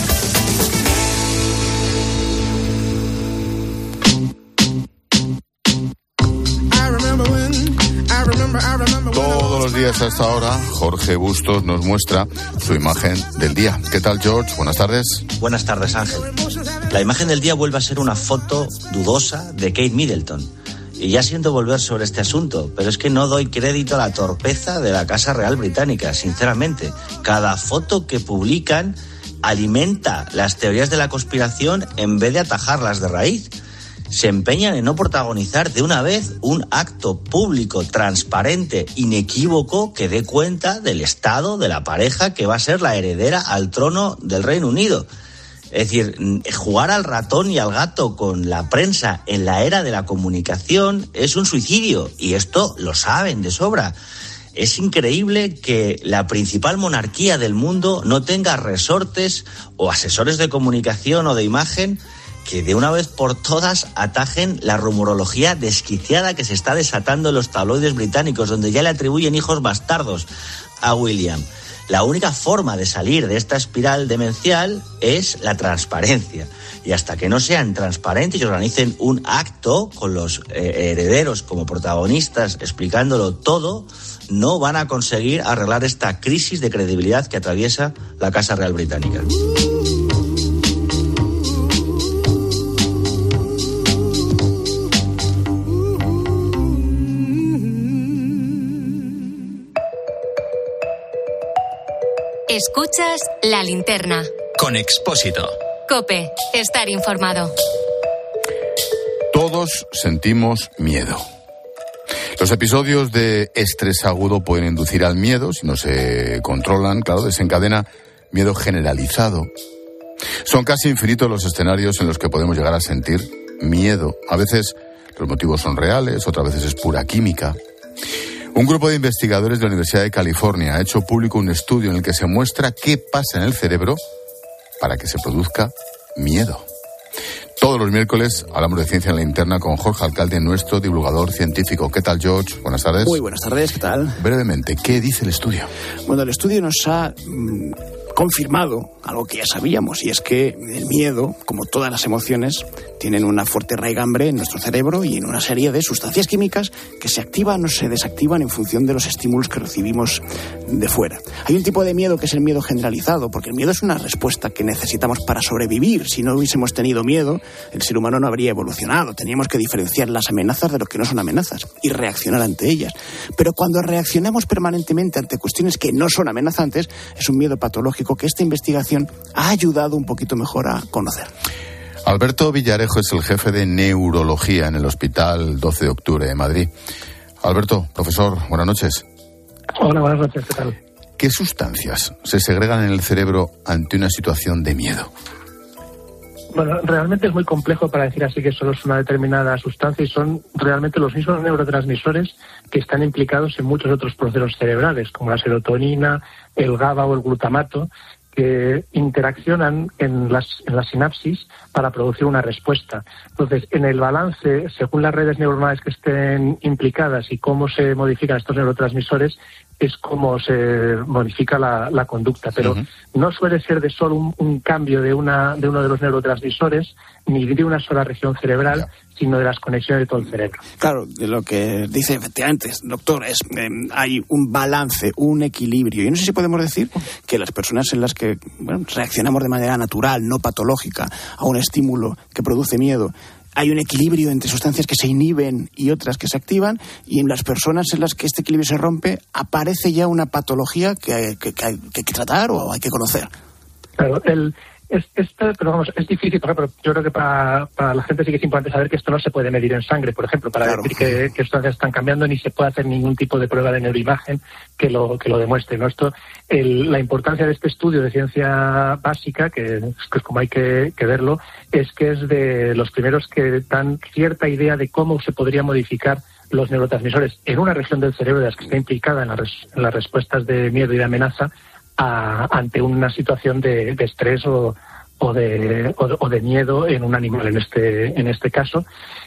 Speaker 1: Todos los días hasta ahora, Jorge Bustos nos muestra su imagen del día. ¿Qué tal, George? Buenas tardes.
Speaker 16: Buenas tardes, Ángel. La imagen del día vuelve a ser una foto dudosa de Kate Middleton. Y ya siento volver sobre este asunto, pero es que no doy crédito a la torpeza de la Casa Real Británica, sinceramente. Cada foto que publican alimenta las teorías de la conspiración en vez de atajarlas de raíz. Se empeñan en no protagonizar de una vez un acto público, transparente, inequívoco, que dé cuenta del estado de la pareja que va a ser la heredera al trono del Reino Unido. Es decir, jugar al ratón y al gato con la prensa en la era de la comunicación es un suicidio, y esto lo saben de sobra. Es increíble que la principal monarquía del mundo no tenga resortes o asesores de comunicación o de imagen que de una vez por todas atajen la rumorología desquiciada que se está desatando en los tabloides británicos, donde ya le atribuyen hijos bastardos a William. La única forma de salir de esta espiral demencial es la transparencia. Y hasta que no sean transparentes y organicen un acto con los herederos como protagonistas explicándolo todo, no van a conseguir arreglar esta crisis de credibilidad que atraviesa la Casa Real Británica.
Speaker 3: Escuchas La Linterna.
Speaker 2: Con Expósito.
Speaker 3: COPE. Estar informado.
Speaker 1: Todos sentimos miedo. Los episodios de estrés agudo pueden inducir al miedo, si no se controlan, claro, desencadena miedo generalizado. Son casi infinitos los escenarios en los que podemos llegar a sentir miedo. A veces los motivos son reales, otras veces es pura química. Un grupo de investigadores de la Universidad de California ha hecho público un estudio en el que se muestra qué pasa en el cerebro para que se produzca miedo. Todos los miércoles hablamos de ciencia en La Linterna con Jorge Alcalde, nuestro divulgador científico. ¿Qué tal, George? Buenas tardes.
Speaker 17: Muy buenas tardes, ¿qué tal?
Speaker 1: Brevemente, ¿qué dice el estudio?
Speaker 17: Bueno, el estudio nos ha confirmado algo que ya sabíamos, y es que el miedo, como todas las emociones, tienen una fuerte raigambre en nuestro cerebro y en una serie de sustancias químicas que se activan o se desactivan en función de los estímulos que recibimos de fuera. Hay un tipo de miedo que es el miedo generalizado, porque el miedo es una respuesta que necesitamos para sobrevivir. Si no hubiésemos tenido miedo, el ser humano no habría evolucionado. Teníamos que diferenciar las amenazas de lo que no son amenazas y reaccionar ante ellas. Pero cuando reaccionamos permanentemente ante cuestiones que no son amenazantes, es un miedo patológico que esta investigación ha ayudado un poquito mejor a conocer.
Speaker 1: Alberto Villarejo es el jefe de neurología en el Hospital 12 de Octubre de Madrid. Alberto, profesor, buenas noches.
Speaker 18: Hola, buenas noches, ¿qué tal?
Speaker 1: ¿Qué sustancias se segregan en el cerebro ante una situación de miedo?
Speaker 18: Bueno, realmente es muy complejo para decir así que solo es una determinada sustancia, y son realmente los mismos neurotransmisores que están implicados en muchos otros procesos cerebrales, como la serotonina, el GABA o el glutamato, que interaccionan en las sinapsis para producir una respuesta. Entonces, en el balance, según las redes neuronales que estén implicadas y cómo se modifican estos neurotransmisores, es como se modifica la conducta. Pero no suele ser de solo un cambio de uno de los neurotransmisores, ni de una sola región cerebral, sino de las conexiones de todo el cerebro.
Speaker 17: Claro, de lo que dice efectivamente, doctor, es hay un balance, un equilibrio. Y no sé si podemos decir que las personas en las que reaccionamos de manera natural, no patológica, a un estímulo que produce miedo, hay un equilibrio entre sustancias que se inhiben y otras que se activan, y en las personas en las que este equilibrio se rompe, aparece ya una patología que hay que tratar o hay que conocer.
Speaker 18: Claro, pero vamos, es difícil, por ejemplo, yo creo que para la gente sí que es importante saber que esto no se puede medir en sangre, por ejemplo, para decir que sustancias están cambiando, ni se puede hacer ningún tipo de prueba de neuroimagen que lo demuestre, ¿no? La importancia de este estudio de ciencia básica, que es como hay que verlo, es que es de los primeros que dan cierta idea de cómo se podría modificar los neurotransmisores en una región del cerebro de las que está implicada en las respuestas de miedo y de amenaza ante una situación de estrés o de miedo en un animal en este caso.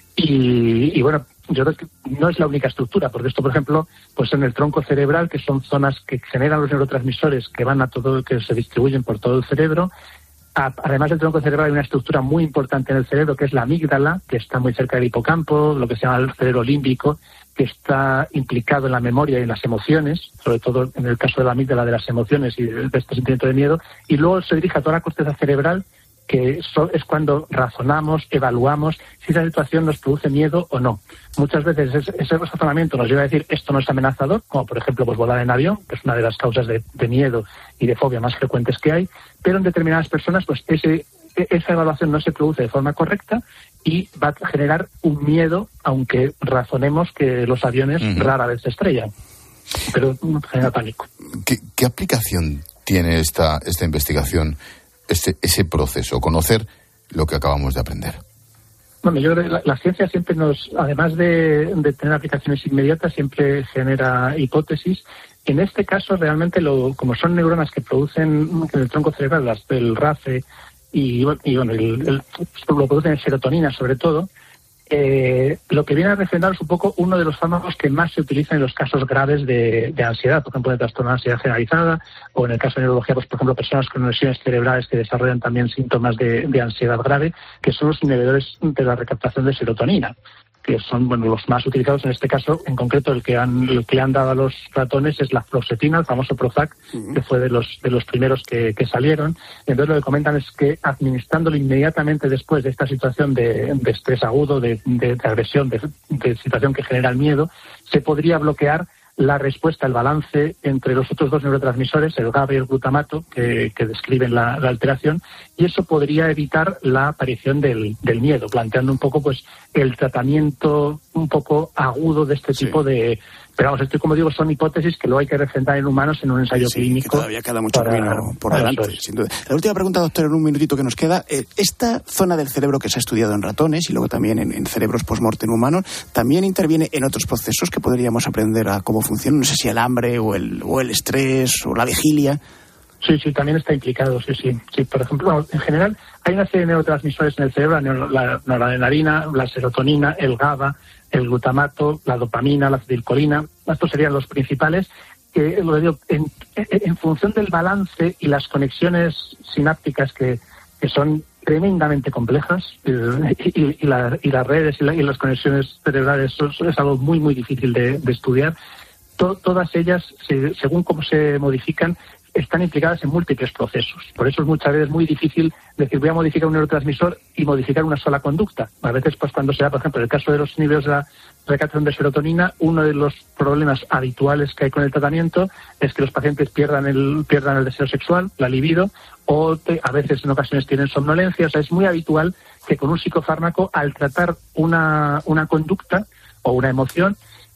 Speaker 18: Y bueno, yo creo que no es la única estructura, porque esto, por ejemplo, pues en el tronco cerebral, que son zonas que generan los neurotransmisores que van a todo, que se distribuyen por todo el cerebro. Además del tronco cerebral, hay una estructura muy importante en el cerebro, que es la amígdala, que está muy cerca del hipocampo, lo que se llama el cerebro límbico, que está implicado en la memoria y en las emociones, sobre todo en el caso de la amígdala, de las emociones y de este sentimiento de miedo, y luego se dirige a toda la corteza cerebral, que es cuando razonamos, evaluamos si esa situación nos produce miedo o no. Muchas veces ese razonamiento nos lleva a decir esto no es amenazador, como por ejemplo pues volar en avión, que es una de las causas de miedo y de fobia más frecuentes que hay, pero en determinadas personas pues esa evaluación no se produce de forma correcta y va a generar un miedo, aunque razonemos que los aviones rara vez se estrellan, pero genera pánico.
Speaker 1: ¿Qué aplicación tiene esta investigación, ese proceso, conocer lo que acabamos de aprender?
Speaker 18: Bueno, yo creo que la ciencia siempre además de tener aplicaciones inmediatas, siempre genera hipótesis. En este caso, realmente, como son neuronas que producen en el tronco cerebral, las del RAFE, y bueno, lo producen en serotonina sobre todo, lo que viene a refrendar es un poco uno de los fármacos que más se utilizan en los casos graves de ansiedad, por ejemplo, de trastorno de ansiedad generalizada, o en el caso de neurología, pues por ejemplo, personas con lesiones cerebrales que desarrollan también síntomas de ansiedad grave, que son los inhibidores de la recaptación de serotonina, que son los más utilizados en este caso. En concreto, el que le han dado a los ratones es la fluoxetina, el famoso Prozac, que fue de los primeros que salieron. Entonces, lo que comentan es que administrándolo inmediatamente después de esta situación de estrés agudo, de agresión, de situación que genera el miedo, se podría bloquear la respuesta, el balance entre los otros dos neurotransmisores, el GABA y el glutamato, que describen la alteración, y eso podría evitar la aparición del miedo, planteando un poco pues el tratamiento un poco agudo de este tipo de... Pero vamos, esto, como digo, son hipótesis que luego hay que refrendar en humanos en un ensayo clínico.
Speaker 17: Que todavía queda mucho camino por delante, sin duda. La última pregunta, doctor, en un minutito que nos queda. Esta zona del cerebro que se ha estudiado en ratones y luego también en cerebros post-mortem humanos, ¿también interviene en otros procesos que podríamos aprender a cómo funciona? No sé si el hambre o el estrés o la vigilia.
Speaker 18: Sí, también está implicado, sí. Por ejemplo, en general, hay una serie de neurotransmisores en el cerebro, la noradrenalina, la serotonina, el GABA, el glutamato, la dopamina, la acetilcolina. Estos serían los principales, que lo digo, en función del balance y las conexiones sinápticas que son tremendamente complejas, y las redes y las conexiones cerebrales es algo muy, muy difícil de estudiar. Todas ellas, según cómo se modifican, están implicadas en múltiples procesos. Por eso es muchas veces muy difícil decir voy a modificar un neurotransmisor y modificar una sola conducta. A veces, pues cuando se da, por ejemplo, en el caso de los inhibidores de la recaptación de serotonina, uno de los problemas habituales que hay con el tratamiento es que los pacientes pierdan el deseo sexual, la libido, o a veces en ocasiones tienen somnolencia. O sea, es muy habitual que con un psicofármaco, al tratar una conducta o una emoción,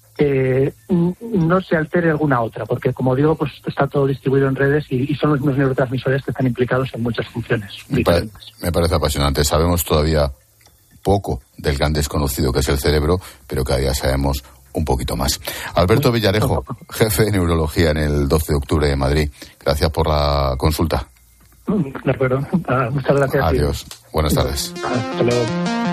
Speaker 18: no se altere alguna otra, porque como digo, pues está todo distribuido en redes y son los mismos neurotransmisores que están implicados en muchas funciones diferentes.
Speaker 1: Me parece apasionante. Sabemos todavía poco del gran desconocido que es el cerebro, pero cada día sabemos un poquito más. Alberto Villarejo, jefe de neurología en el 12 de octubre de Madrid. Gracias por la consulta.
Speaker 18: De acuerdo. Muchas gracias.
Speaker 1: Adiós. Buenas tardes.
Speaker 18: Hasta luego.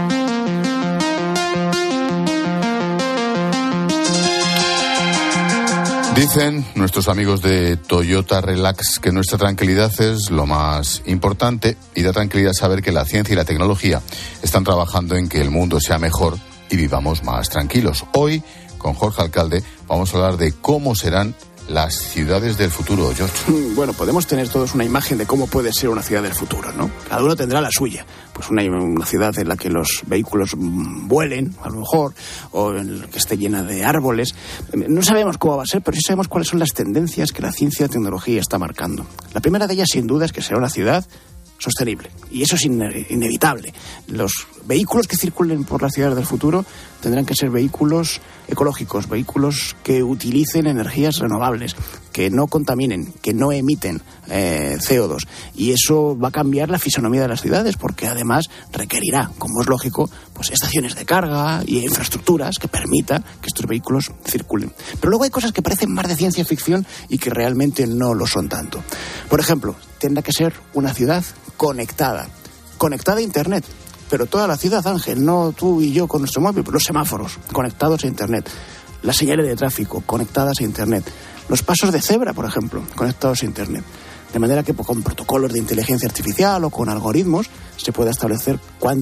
Speaker 1: Dicen nuestros amigos de Toyota Relax que nuestra tranquilidad es lo más importante, y da tranquilidad saber que la ciencia y la tecnología están trabajando en que el mundo sea mejor y vivamos más tranquilos. Hoy, con Jorge Alcalde, vamos a hablar de cómo serán las ciudades del futuro, George.
Speaker 17: Bueno, podemos tener todos una imagen de cómo puede ser una ciudad del futuro, ¿no? Cada uno tendrá la suya. Pues una ciudad en la que los vehículos vuelen, a lo mejor, o en la que esté llena de árboles. No sabemos cómo va a ser, pero sí sabemos cuáles son las tendencias que la ciencia y la tecnología está marcando. La primera de ellas, sin duda, es que será una ciudad sostenible. Y eso es inevitable. Los vehículos que circulen por las ciudades del futuro tendrán que ser vehículos ecológicos, vehículos que utilicen energías renovables, que no contaminen, que no emiten CO2. Y eso va a cambiar la fisonomía de las ciudades, porque además requerirá, como es lógico, pues estaciones de carga y infraestructuras que permitan que estos vehículos circulen. Pero luego hay cosas que parecen más de ciencia ficción y que realmente no lo son tanto. Por ejemplo, tendrá que ser una ciudad conectada a Internet. Pero toda la ciudad, Ángel, no tú y yo con nuestro móvil, los semáforos conectados a Internet, las señales de tráfico conectadas a Internet, los pasos de cebra, por ejemplo, conectados a Internet. De manera que con protocolos de inteligencia artificial o con algoritmos se pueda establecer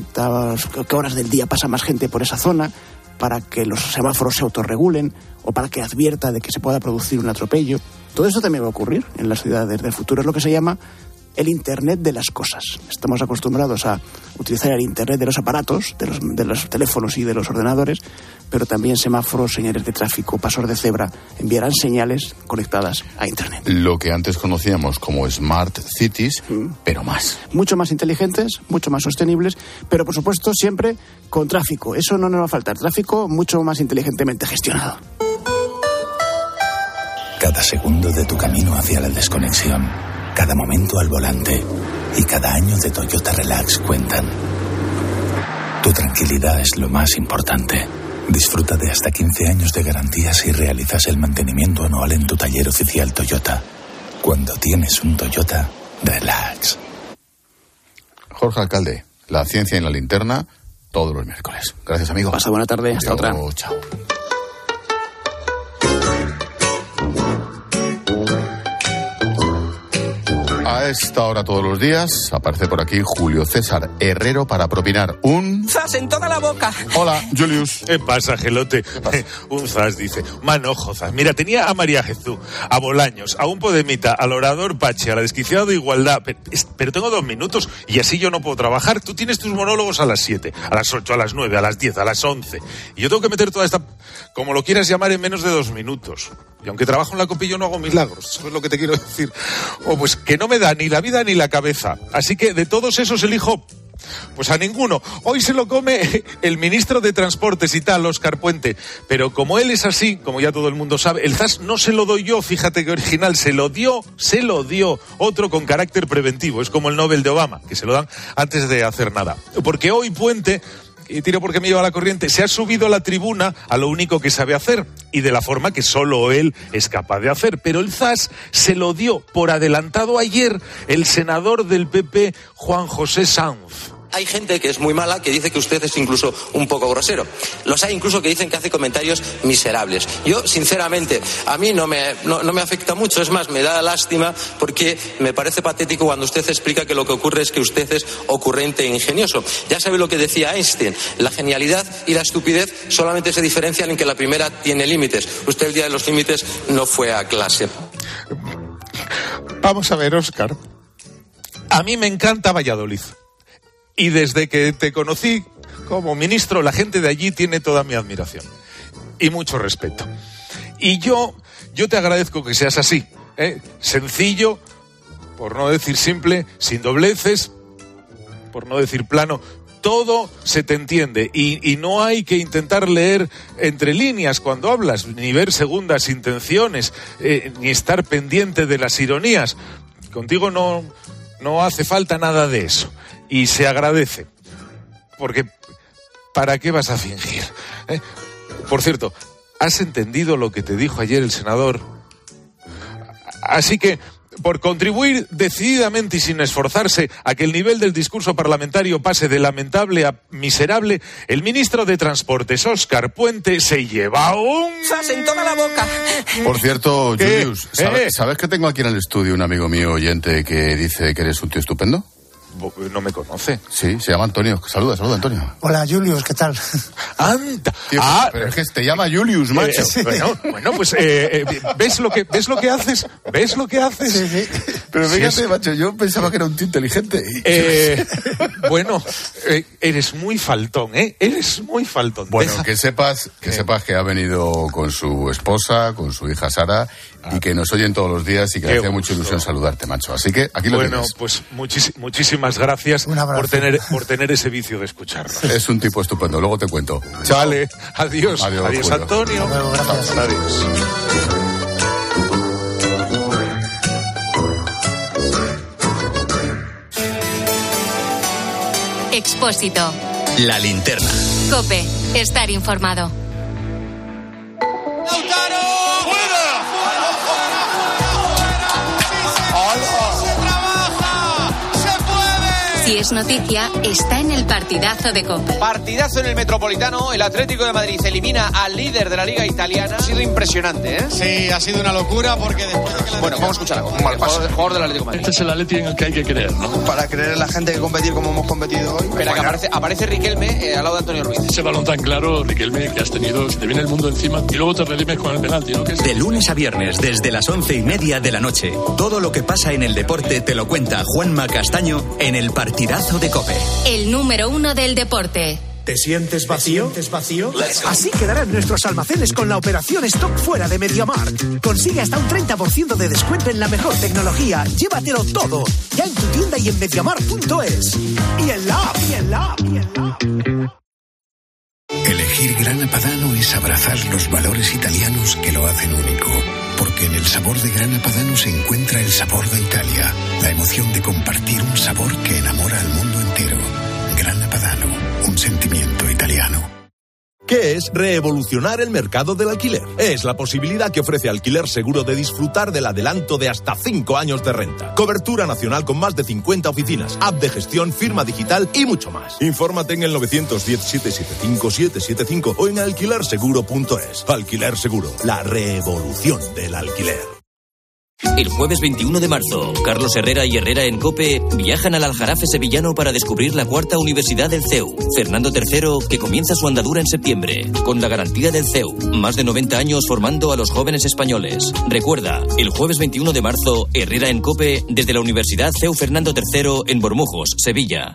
Speaker 17: qué horas del día pasa más gente por esa zona, para que los semáforos se autorregulen o para que advierta de que se pueda producir un atropello. Todo eso también va a ocurrir en las ciudades del futuro. Es lo que se llama el Internet de las cosas. Estamos acostumbrados a utilizar el Internet de los aparatos, de los teléfonos y de los ordenadores, pero también semáforos, señales de tráfico, pasos de cebra enviarán señales conectadas a Internet.
Speaker 1: Lo que antes conocíamos como Smart Cities, pero más.
Speaker 17: Mucho más inteligentes, mucho más sostenibles, pero por supuesto siempre con tráfico. Eso no nos va a faltar. Tráfico mucho más inteligentemente gestionado.
Speaker 19: Cada segundo de tu camino hacia la desconexión, cada momento al volante y cada año de Toyota Relax cuentan. Tu tranquilidad es lo más importante. Disfruta de hasta 15 años de garantía si realizas el mantenimiento anual en tu taller oficial Toyota. Cuando tienes un Toyota, relax.
Speaker 1: Jorge Alcalde, la ciencia en la linterna todos los miércoles. Gracias, amigo.
Speaker 17: Pasa buena tarde. Hasta otra.
Speaker 1: Chao. A esta hora todos los días aparece por aquí Julio César Herrero para propinar un...
Speaker 20: ¡Zas en toda la boca!
Speaker 1: Hola, Julius.
Speaker 21: ¿Qué pasa, Gelote? Un zas, dice. Manojo, zas. Mira, tenía a María Jesús, a Bolaños, a un Podemita, al orador Pache, a la desquiciada de Igualdad. Pero tengo 2 minutos y así yo no puedo trabajar. Tú tienes tus monólogos a las 7, a las 8, a las 9, a las 10, a las 11. Y yo tengo que meter toda esta... como lo quieras llamar, en menos de 2 minutos. Y aunque trabajo en la COPE, yo no hago milagros. ¿Sabes lo que te quiero decir? Pues que no me da ni la vida ni la cabeza. Así que de todos esos elijo... pues a ninguno. Hoy se lo come el ministro de Transportes y tal, Óscar Puente. Pero como él es así, como ya todo el mundo sabe, el zas no se lo doy yo, fíjate que original, se lo dio otro con carácter preventivo. Es como el Nobel de Obama, que se lo dan antes de hacer nada. Porque hoy Puente... y tiro porque me lleva la corriente, se ha subido a la tribuna a lo único que sabe hacer y de la forma que solo él es capaz de hacer. Pero el zas se lo dio por adelantado ayer el senador del PP, Juan José Sanz.
Speaker 22: Hay gente que es muy mala, que dice que usted es incluso un poco grosero. Los hay incluso que dicen que hace comentarios miserables. Yo, sinceramente, a mí no me afecta mucho. Es más, me da lástima porque me parece patético cuando usted explica que lo que ocurre es que usted es ocurrente e ingenioso. Ya sabe lo que decía Einstein. La genialidad y la estupidez solamente se diferencian en que la primera tiene límites. Usted el día de los límites no fue a clase.
Speaker 21: Vamos a ver, Óscar. A mí me encanta Valladolid. Y desde que te conocí como ministro, la gente de allí tiene toda mi admiración y mucho respeto. Y yo te agradezco que seas así, sencillo, por no decir simple, sin dobleces, por no decir plano. Todo se te entiende y no hay que intentar leer entre líneas cuando hablas, ni ver segundas intenciones, ni estar pendiente de las ironías. Contigo no hace falta nada de eso. Y se agradece, porque ¿para qué vas a fingir? Por cierto, ¿has entendido lo que te dijo ayer el senador? Así que, por contribuir decididamente y sin esforzarse a que el nivel del discurso parlamentario pase de lamentable a miserable, el ministro de Transportes, Óscar Puente, se lleva un...
Speaker 20: ¡Zas en toda la boca!
Speaker 1: Por cierto, Julius, ¿sabes que tengo aquí en el estudio un amigo mío oyente que dice que eres un tío estupendo?
Speaker 21: No me conoce.
Speaker 1: Sí, se llama Antonio. Saluda, Antonio.
Speaker 23: Hola, Julius, ¿qué tal?
Speaker 21: ¡Anda!
Speaker 1: Tío, pero es que te llama Julius, macho.
Speaker 21: Sí. Bueno, pues ¿ves lo que haces? ¿Ves lo que haces?
Speaker 23: Sí.
Speaker 1: Pero fíjate, macho, yo pensaba que era un tío inteligente.
Speaker 21: Bueno, eres muy faltón, Eres muy faltón.
Speaker 1: Bueno, que sepas que ha venido con su esposa, con su hija Sara, y que nos oyen todos los días y que le hace mucha ilusión saludarte, macho. Así que aquí lo tienes.
Speaker 21: Bueno, pues muchísimas gracias por tener ese vicio de escucharnos.
Speaker 1: Es un tipo estupendo, luego te cuento.
Speaker 21: Vale, adiós
Speaker 1: Julio.
Speaker 21: Antonio.
Speaker 23: Bueno, gracias.
Speaker 21: Adiós.
Speaker 3: Expósito.
Speaker 2: La linterna.
Speaker 3: COPE. Estar informado. Si es noticia, está en el partidazo de COPE.
Speaker 12: Partidazo en el Metropolitano. El Atlético de Madrid elimina al líder de la Liga Italiana. Ha sido impresionante, ¿eh?
Speaker 24: Sí, ha sido una locura porque después de que
Speaker 12: Bueno, vamos a escuchar algo. El jugador del Atlético de Madrid.
Speaker 24: Este es el Atleti en el que hay que creer, ¿no?
Speaker 25: Para creer en la gente que competir como hemos competido hoy.
Speaker 12: Espera, que aparece Riquelme al lado de Antonio Ruiz.
Speaker 24: Ese balón tan claro, Riquelme, que has tenido, te viene el mundo encima y luego te redimes con el penalti, ¿no?
Speaker 2: De lunes a viernes, desde las 11:30 de la noche. Todo lo que pasa en el deporte te lo cuenta Juanma Castaño en el partidazo de COPE.
Speaker 3: El número 1 del deporte.
Speaker 26: ¿Te sientes vacío? Así quedarán nuestros almacenes con la operación Stock Fuera de MediaMarkt. Consigue hasta un 30% de descuento en la mejor tecnología. Llévatelo todo. Ya en tu tienda y en MediaMarkt.es. Y en la app.
Speaker 19: Elegir Grana Padano es abrazar los valores italianos que lo hacen único. Porque en el sabor de Grana Padano se encuentra el sabor de Italia. La emoción de compartir un sabor que enamora al mundo entero. Grana Padano, un sentimiento italiano.
Speaker 4: ¿Qué es revolucionar el mercado del alquiler? Es la posibilidad que ofrece Alquiler Seguro de disfrutar del adelanto de hasta 5 años de renta. Cobertura nacional con más de 50 oficinas, app de gestión, firma digital y mucho más. Infórmate en el 910-775-775 o en alquilerseguro.es. Alquiler Seguro, la revolución del alquiler.
Speaker 5: El jueves 21 de marzo, Carlos Herrera y Herrera en COPE viajan al Aljarafe sevillano para descubrir la cuarta universidad del CEU, Fernando III, que comienza su andadura en septiembre, con la garantía del CEU. Más de 90 años formando a los jóvenes españoles. Recuerda, el jueves 21 de marzo, Herrera en COPE desde la Universidad CEU Fernando III en Bormujos, Sevilla.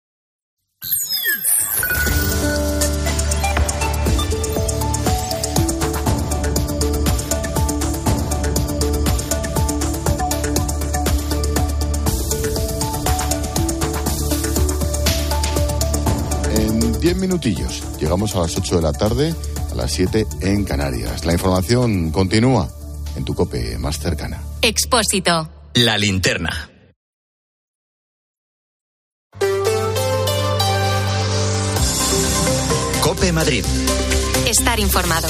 Speaker 1: En 10 minutillos llegamos a las 8 de la tarde, a las 7 en Canarias. La información continúa en tu COPE más cercana.
Speaker 3: Expósito.
Speaker 2: La linterna. COPE Madrid.
Speaker 3: Estar informado.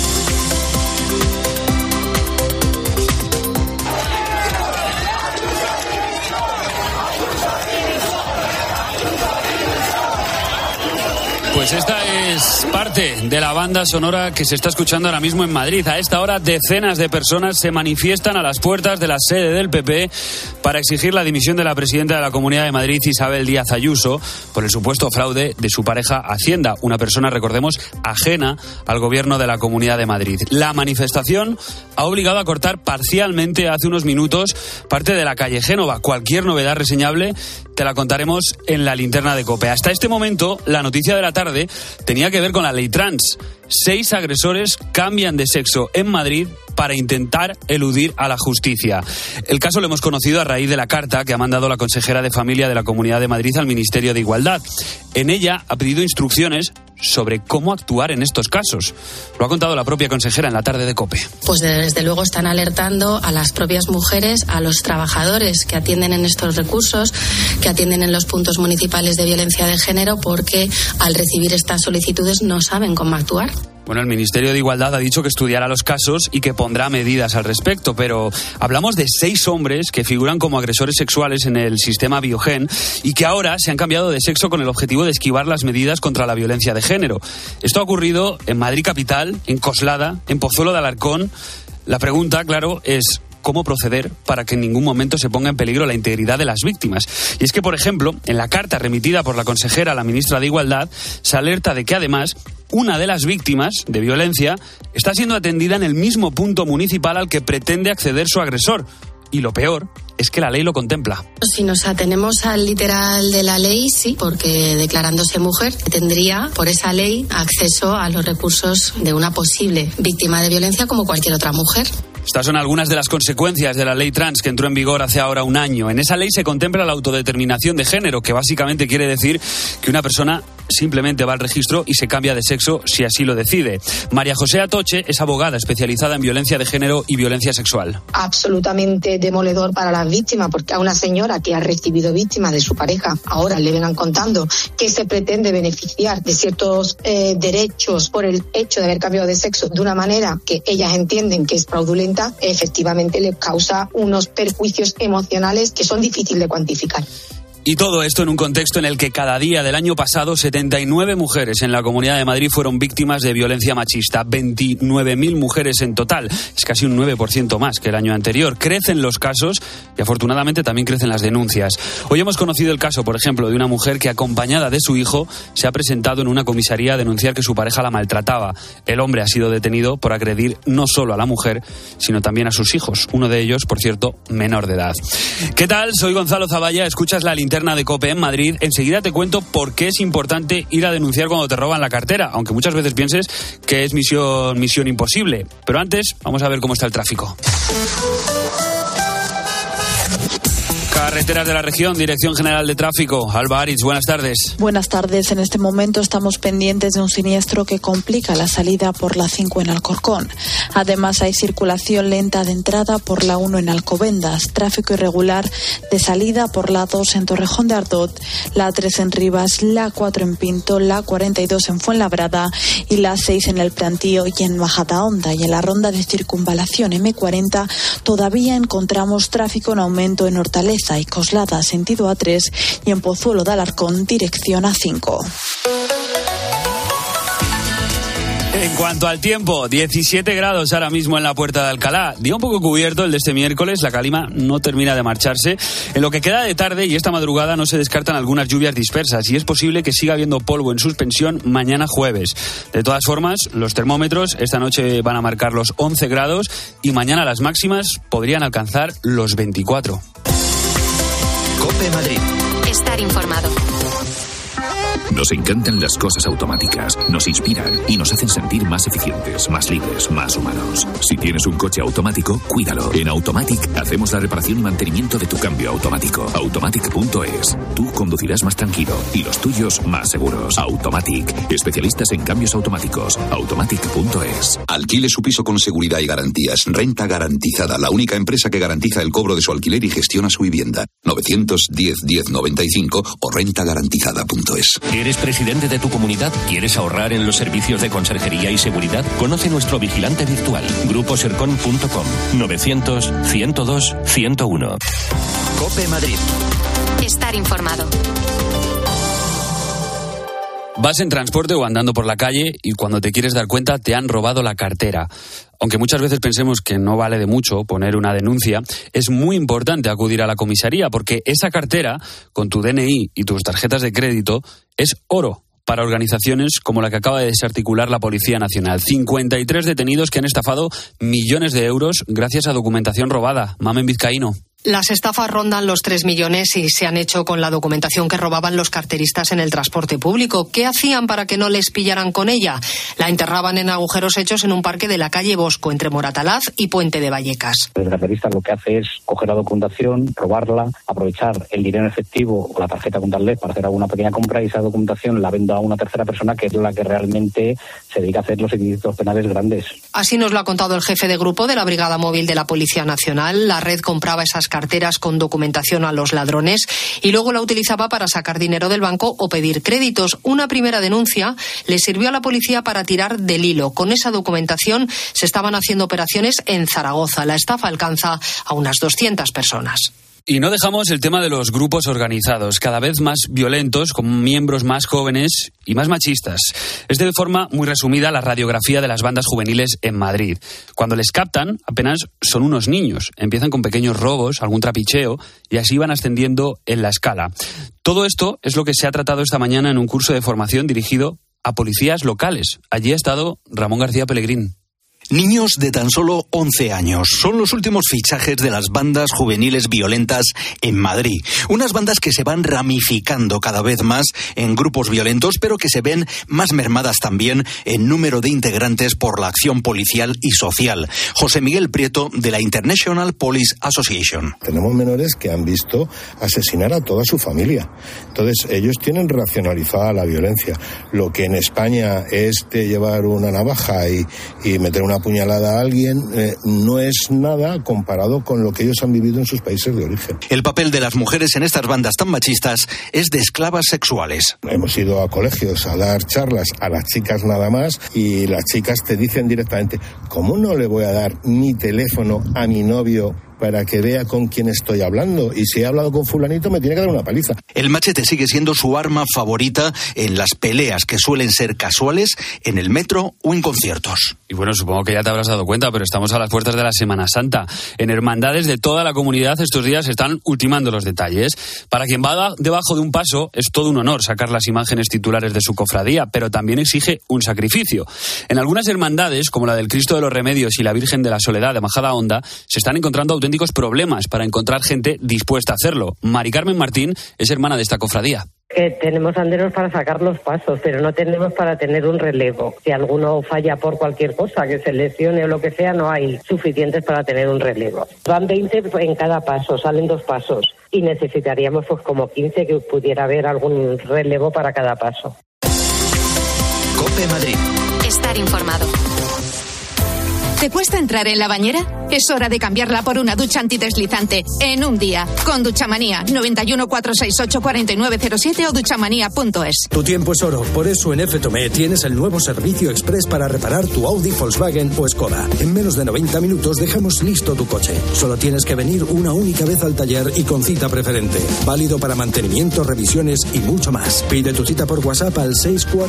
Speaker 6: Pues esta es parte de la banda sonora que se está escuchando ahora mismo en Madrid. A esta hora, decenas de personas se manifiestan a las puertas de la sede del PP para exigir la dimisión de la presidenta de la Comunidad de Madrid, Isabel Díaz Ayuso, por el supuesto fraude de su pareja Hacienda, una persona, recordemos, ajena al gobierno de la Comunidad de Madrid. La manifestación ha obligado a cortar parcialmente hace unos minutos parte de la calle Génova. Cualquier novedad reseñable te la contaremos en la linterna de COPE. Hasta este momento, la noticia de la tarde tenía que ver con la ley trans. 6 agresores cambian de sexo en Madrid para intentar eludir a la justicia. El caso lo hemos conocido a raíz de la carta que ha mandado la consejera de Familia de la Comunidad de Madrid al Ministerio de Igualdad. En ella ha pedido instrucciones sobre cómo actuar en estos casos. Lo ha contado la propia consejera en la tarde de COPE.
Speaker 7: Pues desde luego están alertando a las propias mujeres, a los trabajadores que atienden en estos recursos, que atienden en los puntos municipales de violencia de género, porque al recibir estas solicitudes no saben cómo actuar.
Speaker 6: Bueno, el Ministerio de Igualdad ha dicho que estudiará los casos y que pondrá medidas al respecto, pero hablamos de 6 hombres que figuran como agresores sexuales en el sistema Biogen y que ahora se han cambiado de sexo con el objetivo de esquivar las medidas contra la violencia de género. Esto ha ocurrido en Madrid capital, en Coslada, en Pozuelo de Alarcón. La pregunta, claro, es cómo proceder para que en ningún momento se ponga en peligro la integridad de las víctimas. Y es que, por ejemplo, en la carta remitida por la consejera a la ministra de Igualdad, se alerta de que además una de las víctimas de violencia está siendo atendida en el mismo punto municipal al que pretende acceder su agresor. Y lo peor es que la ley lo contempla.
Speaker 7: Si nos atenemos al literal de la ley, sí, porque declarándose mujer tendría por esa ley acceso a los recursos de una posible víctima de violencia como cualquier otra mujer.
Speaker 6: Estas son algunas de las consecuencias de la ley trans que entró en vigor hace ahora un año. En esa ley se contempla la autodeterminación de género, que básicamente quiere decir que una persona simplemente va al registro y se cambia de sexo si así lo decide. María José Atoche es abogada especializada en violencia de género y violencia sexual.
Speaker 8: Absolutamente demoledor para las víctimas, porque a una señora que ha recibido víctimas de su pareja, ahora le vengan contando que se pretende beneficiar de ciertos derechos por el hecho de haber cambiado de sexo de una manera que ellas entienden que es fraudulenta, efectivamente le causa unos perjuicios emocionales que son difíciles de cuantificar.
Speaker 6: Y todo esto en un contexto en el que cada día del año pasado 79 mujeres en la Comunidad de Madrid fueron víctimas de violencia machista, 29.000 mujeres en total, es casi un 9% más que el año anterior. Crecen los casos y afortunadamente también crecen las denuncias. Hoy hemos conocido el caso, por ejemplo, de una mujer que acompañada de su hijo se ha presentado en una comisaría a denunciar que su pareja la maltrataba. El hombre ha sido detenido por agredir no solo a la mujer, sino también a sus hijos, uno de ellos, por cierto, menor de edad. ¿Qué tal? Soy Gonzalo Zavalla, escuchas la linterna de COPE en Madrid. Enseguida te cuento por qué es importante ir a denunciar cuando te roban la cartera, aunque muchas veces pienses que es misión imposible. Pero antes, vamos a ver cómo está el tráfico. Carreteras de la región, Dirección General de Tráfico. Alba Aritz, buenas tardes.
Speaker 23: Buenas tardes. En este momento estamos pendientes de un siniestro que complica la salida por la 5 en Alcorcón.
Speaker 9: Además, hay circulación lenta de entrada por la 1 en Alcobendas, tráfico irregular de salida por la 2 en Torrejón de Ardot, la 3 en Rivas, la 4 en Pinto, la 42 en Fuenlabrada y la 6 en El Plantío y en Majadahonda. Y en la ronda de circunvalación M40 todavía encontramos tráfico en aumento en Hortaleza y Coslada, sentido A3, y en Pozuelo de Alarcón, dirección A5.
Speaker 6: En cuanto al tiempo, 17 grados ahora mismo en la Puerta de Alcalá. Día un poco cubierto el de este miércoles, la calima no termina de marcharse. En lo que queda de tarde y esta madrugada no se descartan algunas lluvias dispersas y es posible que siga habiendo polvo en suspensión mañana jueves. De todas formas, los termómetros esta noche van a marcar los 11 grados y mañana las máximas podrían alcanzar los 24.
Speaker 2: COPE Madrid.
Speaker 3: Estar informado.
Speaker 10: Nos encantan las cosas automáticas, nos inspiran y nos hacen sentir más eficientes, más libres, más humanos. Si tienes un coche automático, cuídalo. En Automatic hacemos la reparación y mantenimiento de tu cambio automático. Automatic.es. Tú conducirás más tranquilo y los tuyos más seguros. Automatic. Especialistas en cambios automáticos. Automatic.es.
Speaker 11: Alquile su piso con seguridad y garantías. Renta Garantizada, la única empresa que garantiza el cobro de su alquiler y gestiona su vivienda. 910-1095 o rentagarantizada.es.
Speaker 5: ¿Eres presidente de tu comunidad? ¿Quieres ahorrar en los servicios de conserjería y seguridad? Conoce nuestro vigilante virtual. Gruposercon.com 900-102-101.
Speaker 2: COPE Madrid.
Speaker 3: Estar informado.
Speaker 6: Vas en transporte o andando por la calle y cuando te quieres dar cuenta te han robado la cartera. Aunque muchas veces pensemos que no vale de mucho poner una denuncia, es muy importante acudir a la comisaría porque esa cartera, con tu DNI y tus tarjetas de crédito, es oro para organizaciones como la que acaba de desarticular la Policía Nacional. 53 detenidos que han estafado millones de euros gracias a documentación robada. Mamen Vizcaíno.
Speaker 13: Las estafas rondan los 3 millones y se han hecho con la documentación que robaban los carteristas en el transporte público. ¿Qué hacían para que no les pillaran con ella? La enterraban en agujeros hechos en un parque de la calle Bosco, entre Moratalaz y Puente de Vallecas.
Speaker 14: El carterista lo que hace es coger la documentación, robarla, aprovechar el dinero en efectivo o la tarjeta con tal para hacer alguna pequeña compra y esa documentación la vendo a una tercera persona que es la que realmente se dedica a hacer los ilícitos penales grandes.
Speaker 13: Así nos lo ha contado el jefe de grupo de la Brigada Móvil de la Policía Nacional. La red compraba esas carteras con documentación a los ladrones y luego la utilizaba para sacar dinero del banco o pedir créditos. Una primera denuncia le sirvió a la policía para tirar del hilo. Con esa documentación se estaban haciendo operaciones en Zaragoza. La estafa alcanza a unas 200 personas.
Speaker 6: Y no dejamos el tema de los grupos organizados, cada vez más violentos, con miembros más jóvenes y más machistas. Es de forma muy resumida la radiografía de las bandas juveniles en Madrid. Cuando les captan, apenas son unos niños. Empiezan con pequeños robos, algún trapicheo, y así van ascendiendo en la escala. Todo esto es lo que se ha tratado esta mañana en un curso de formación dirigido a policías locales. Allí ha estado Ramón García Pellegrín.
Speaker 23: Niños de tan solo 11 años son los últimos fichajes de las bandas juveniles violentas en Madrid. Unas bandas que se van ramificando cada vez más en grupos violentos, pero que se ven más mermadas también en número de integrantes por la acción policial y social. José Miguel Prieto, de la International Police Association.
Speaker 27: Tenemos menores que han visto asesinar a toda su familia. Entonces, ellos tienen racionalizada la violencia. Lo que en España es de llevar una navaja y meter una puñalada a alguien, no es nada comparado con lo que ellos han vivido en sus países de origen.
Speaker 23: El papel de las mujeres en estas bandas tan machistas es de esclavas sexuales.
Speaker 27: Hemos ido a colegios a dar charlas a las chicas nada más y las chicas te dicen directamente, ¿cómo no le voy a dar mi teléfono a mi novio para que vea con quién estoy hablando? Y si he hablado con fulanito me tiene que dar una paliza.
Speaker 23: El machete sigue siendo su arma favorita en las peleas que suelen ser casuales en el metro o en conciertos.
Speaker 6: Y bueno, supongo que ya te habrás dado cuenta, pero estamos a las puertas de la Semana Santa. En hermandades de toda la comunidad estos días se están ultimando los detalles. Para quien va debajo de un paso es todo un honor sacar las imágenes titulares de su cofradía, pero también exige un sacrificio. En algunas hermandades, como la del Cristo de los Remedios y la Virgen de la Soledad de Majadahonda, se están encontrando auténticos problemas para encontrar gente dispuesta a hacerlo. Mari Carmen Martín es hermana de esta cofradía.
Speaker 28: Que tenemos anderos para sacar los pasos, pero no tenemos para tener un relevo. Si alguno falla por cualquier cosa, que se lesione o lo que sea, no hay suficientes para tener un relevo. Van 20 en cada paso, salen 2 pasos. Y necesitaríamos pues como 15 que pudiera haber algún relevo para cada paso.
Speaker 2: COPE Madrid.
Speaker 3: Estar informado.
Speaker 15: ¿Te cuesta entrar en la bañera? Es hora de cambiarla por una ducha antideslizante en un día. Con Duchamanía, 91 468 4907 o duchamanía.es.
Speaker 16: Tu tiempo es oro, por eso en FTOME tienes el nuevo servicio express para reparar tu Audi, Volkswagen o Skoda. En menos de 90 minutos dejamos listo tu coche. Solo tienes que venir una única vez al taller y con cita preferente. Válido para mantenimiento, revisiones y mucho más. Pide tu cita por WhatsApp al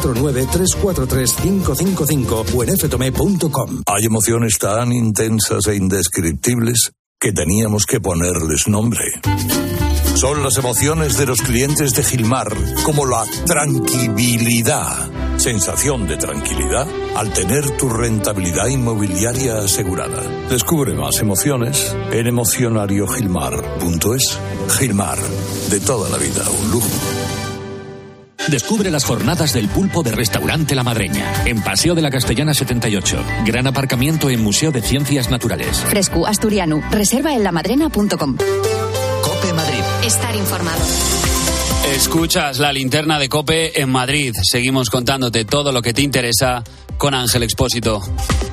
Speaker 16: 649-343-555 o en ftome.com.
Speaker 17: Hay emociones tan intensas e indescriptibles que teníamos que ponerles nombre. Son las emociones de los clientes de Gilmar, como la tranquilidad. Sensación de tranquilidad al tener tu rentabilidad inmobiliaria asegurada. Descubre más emociones en emocionariogilmar.es. Gilmar, de toda la vida, un lujo.
Speaker 10: Descubre las jornadas del pulpo de Restaurante La Madreña, en Paseo de la Castellana 78. Gran aparcamiento en Museo de Ciencias Naturales.
Speaker 18: Fresco, asturiano. Reserva en lamadrena.com.
Speaker 2: COPE Madrid.
Speaker 3: Estar informado.
Speaker 6: Escuchas la linterna de COPE en Madrid. Seguimos contándote todo lo que te interesa con Ángel Expósito.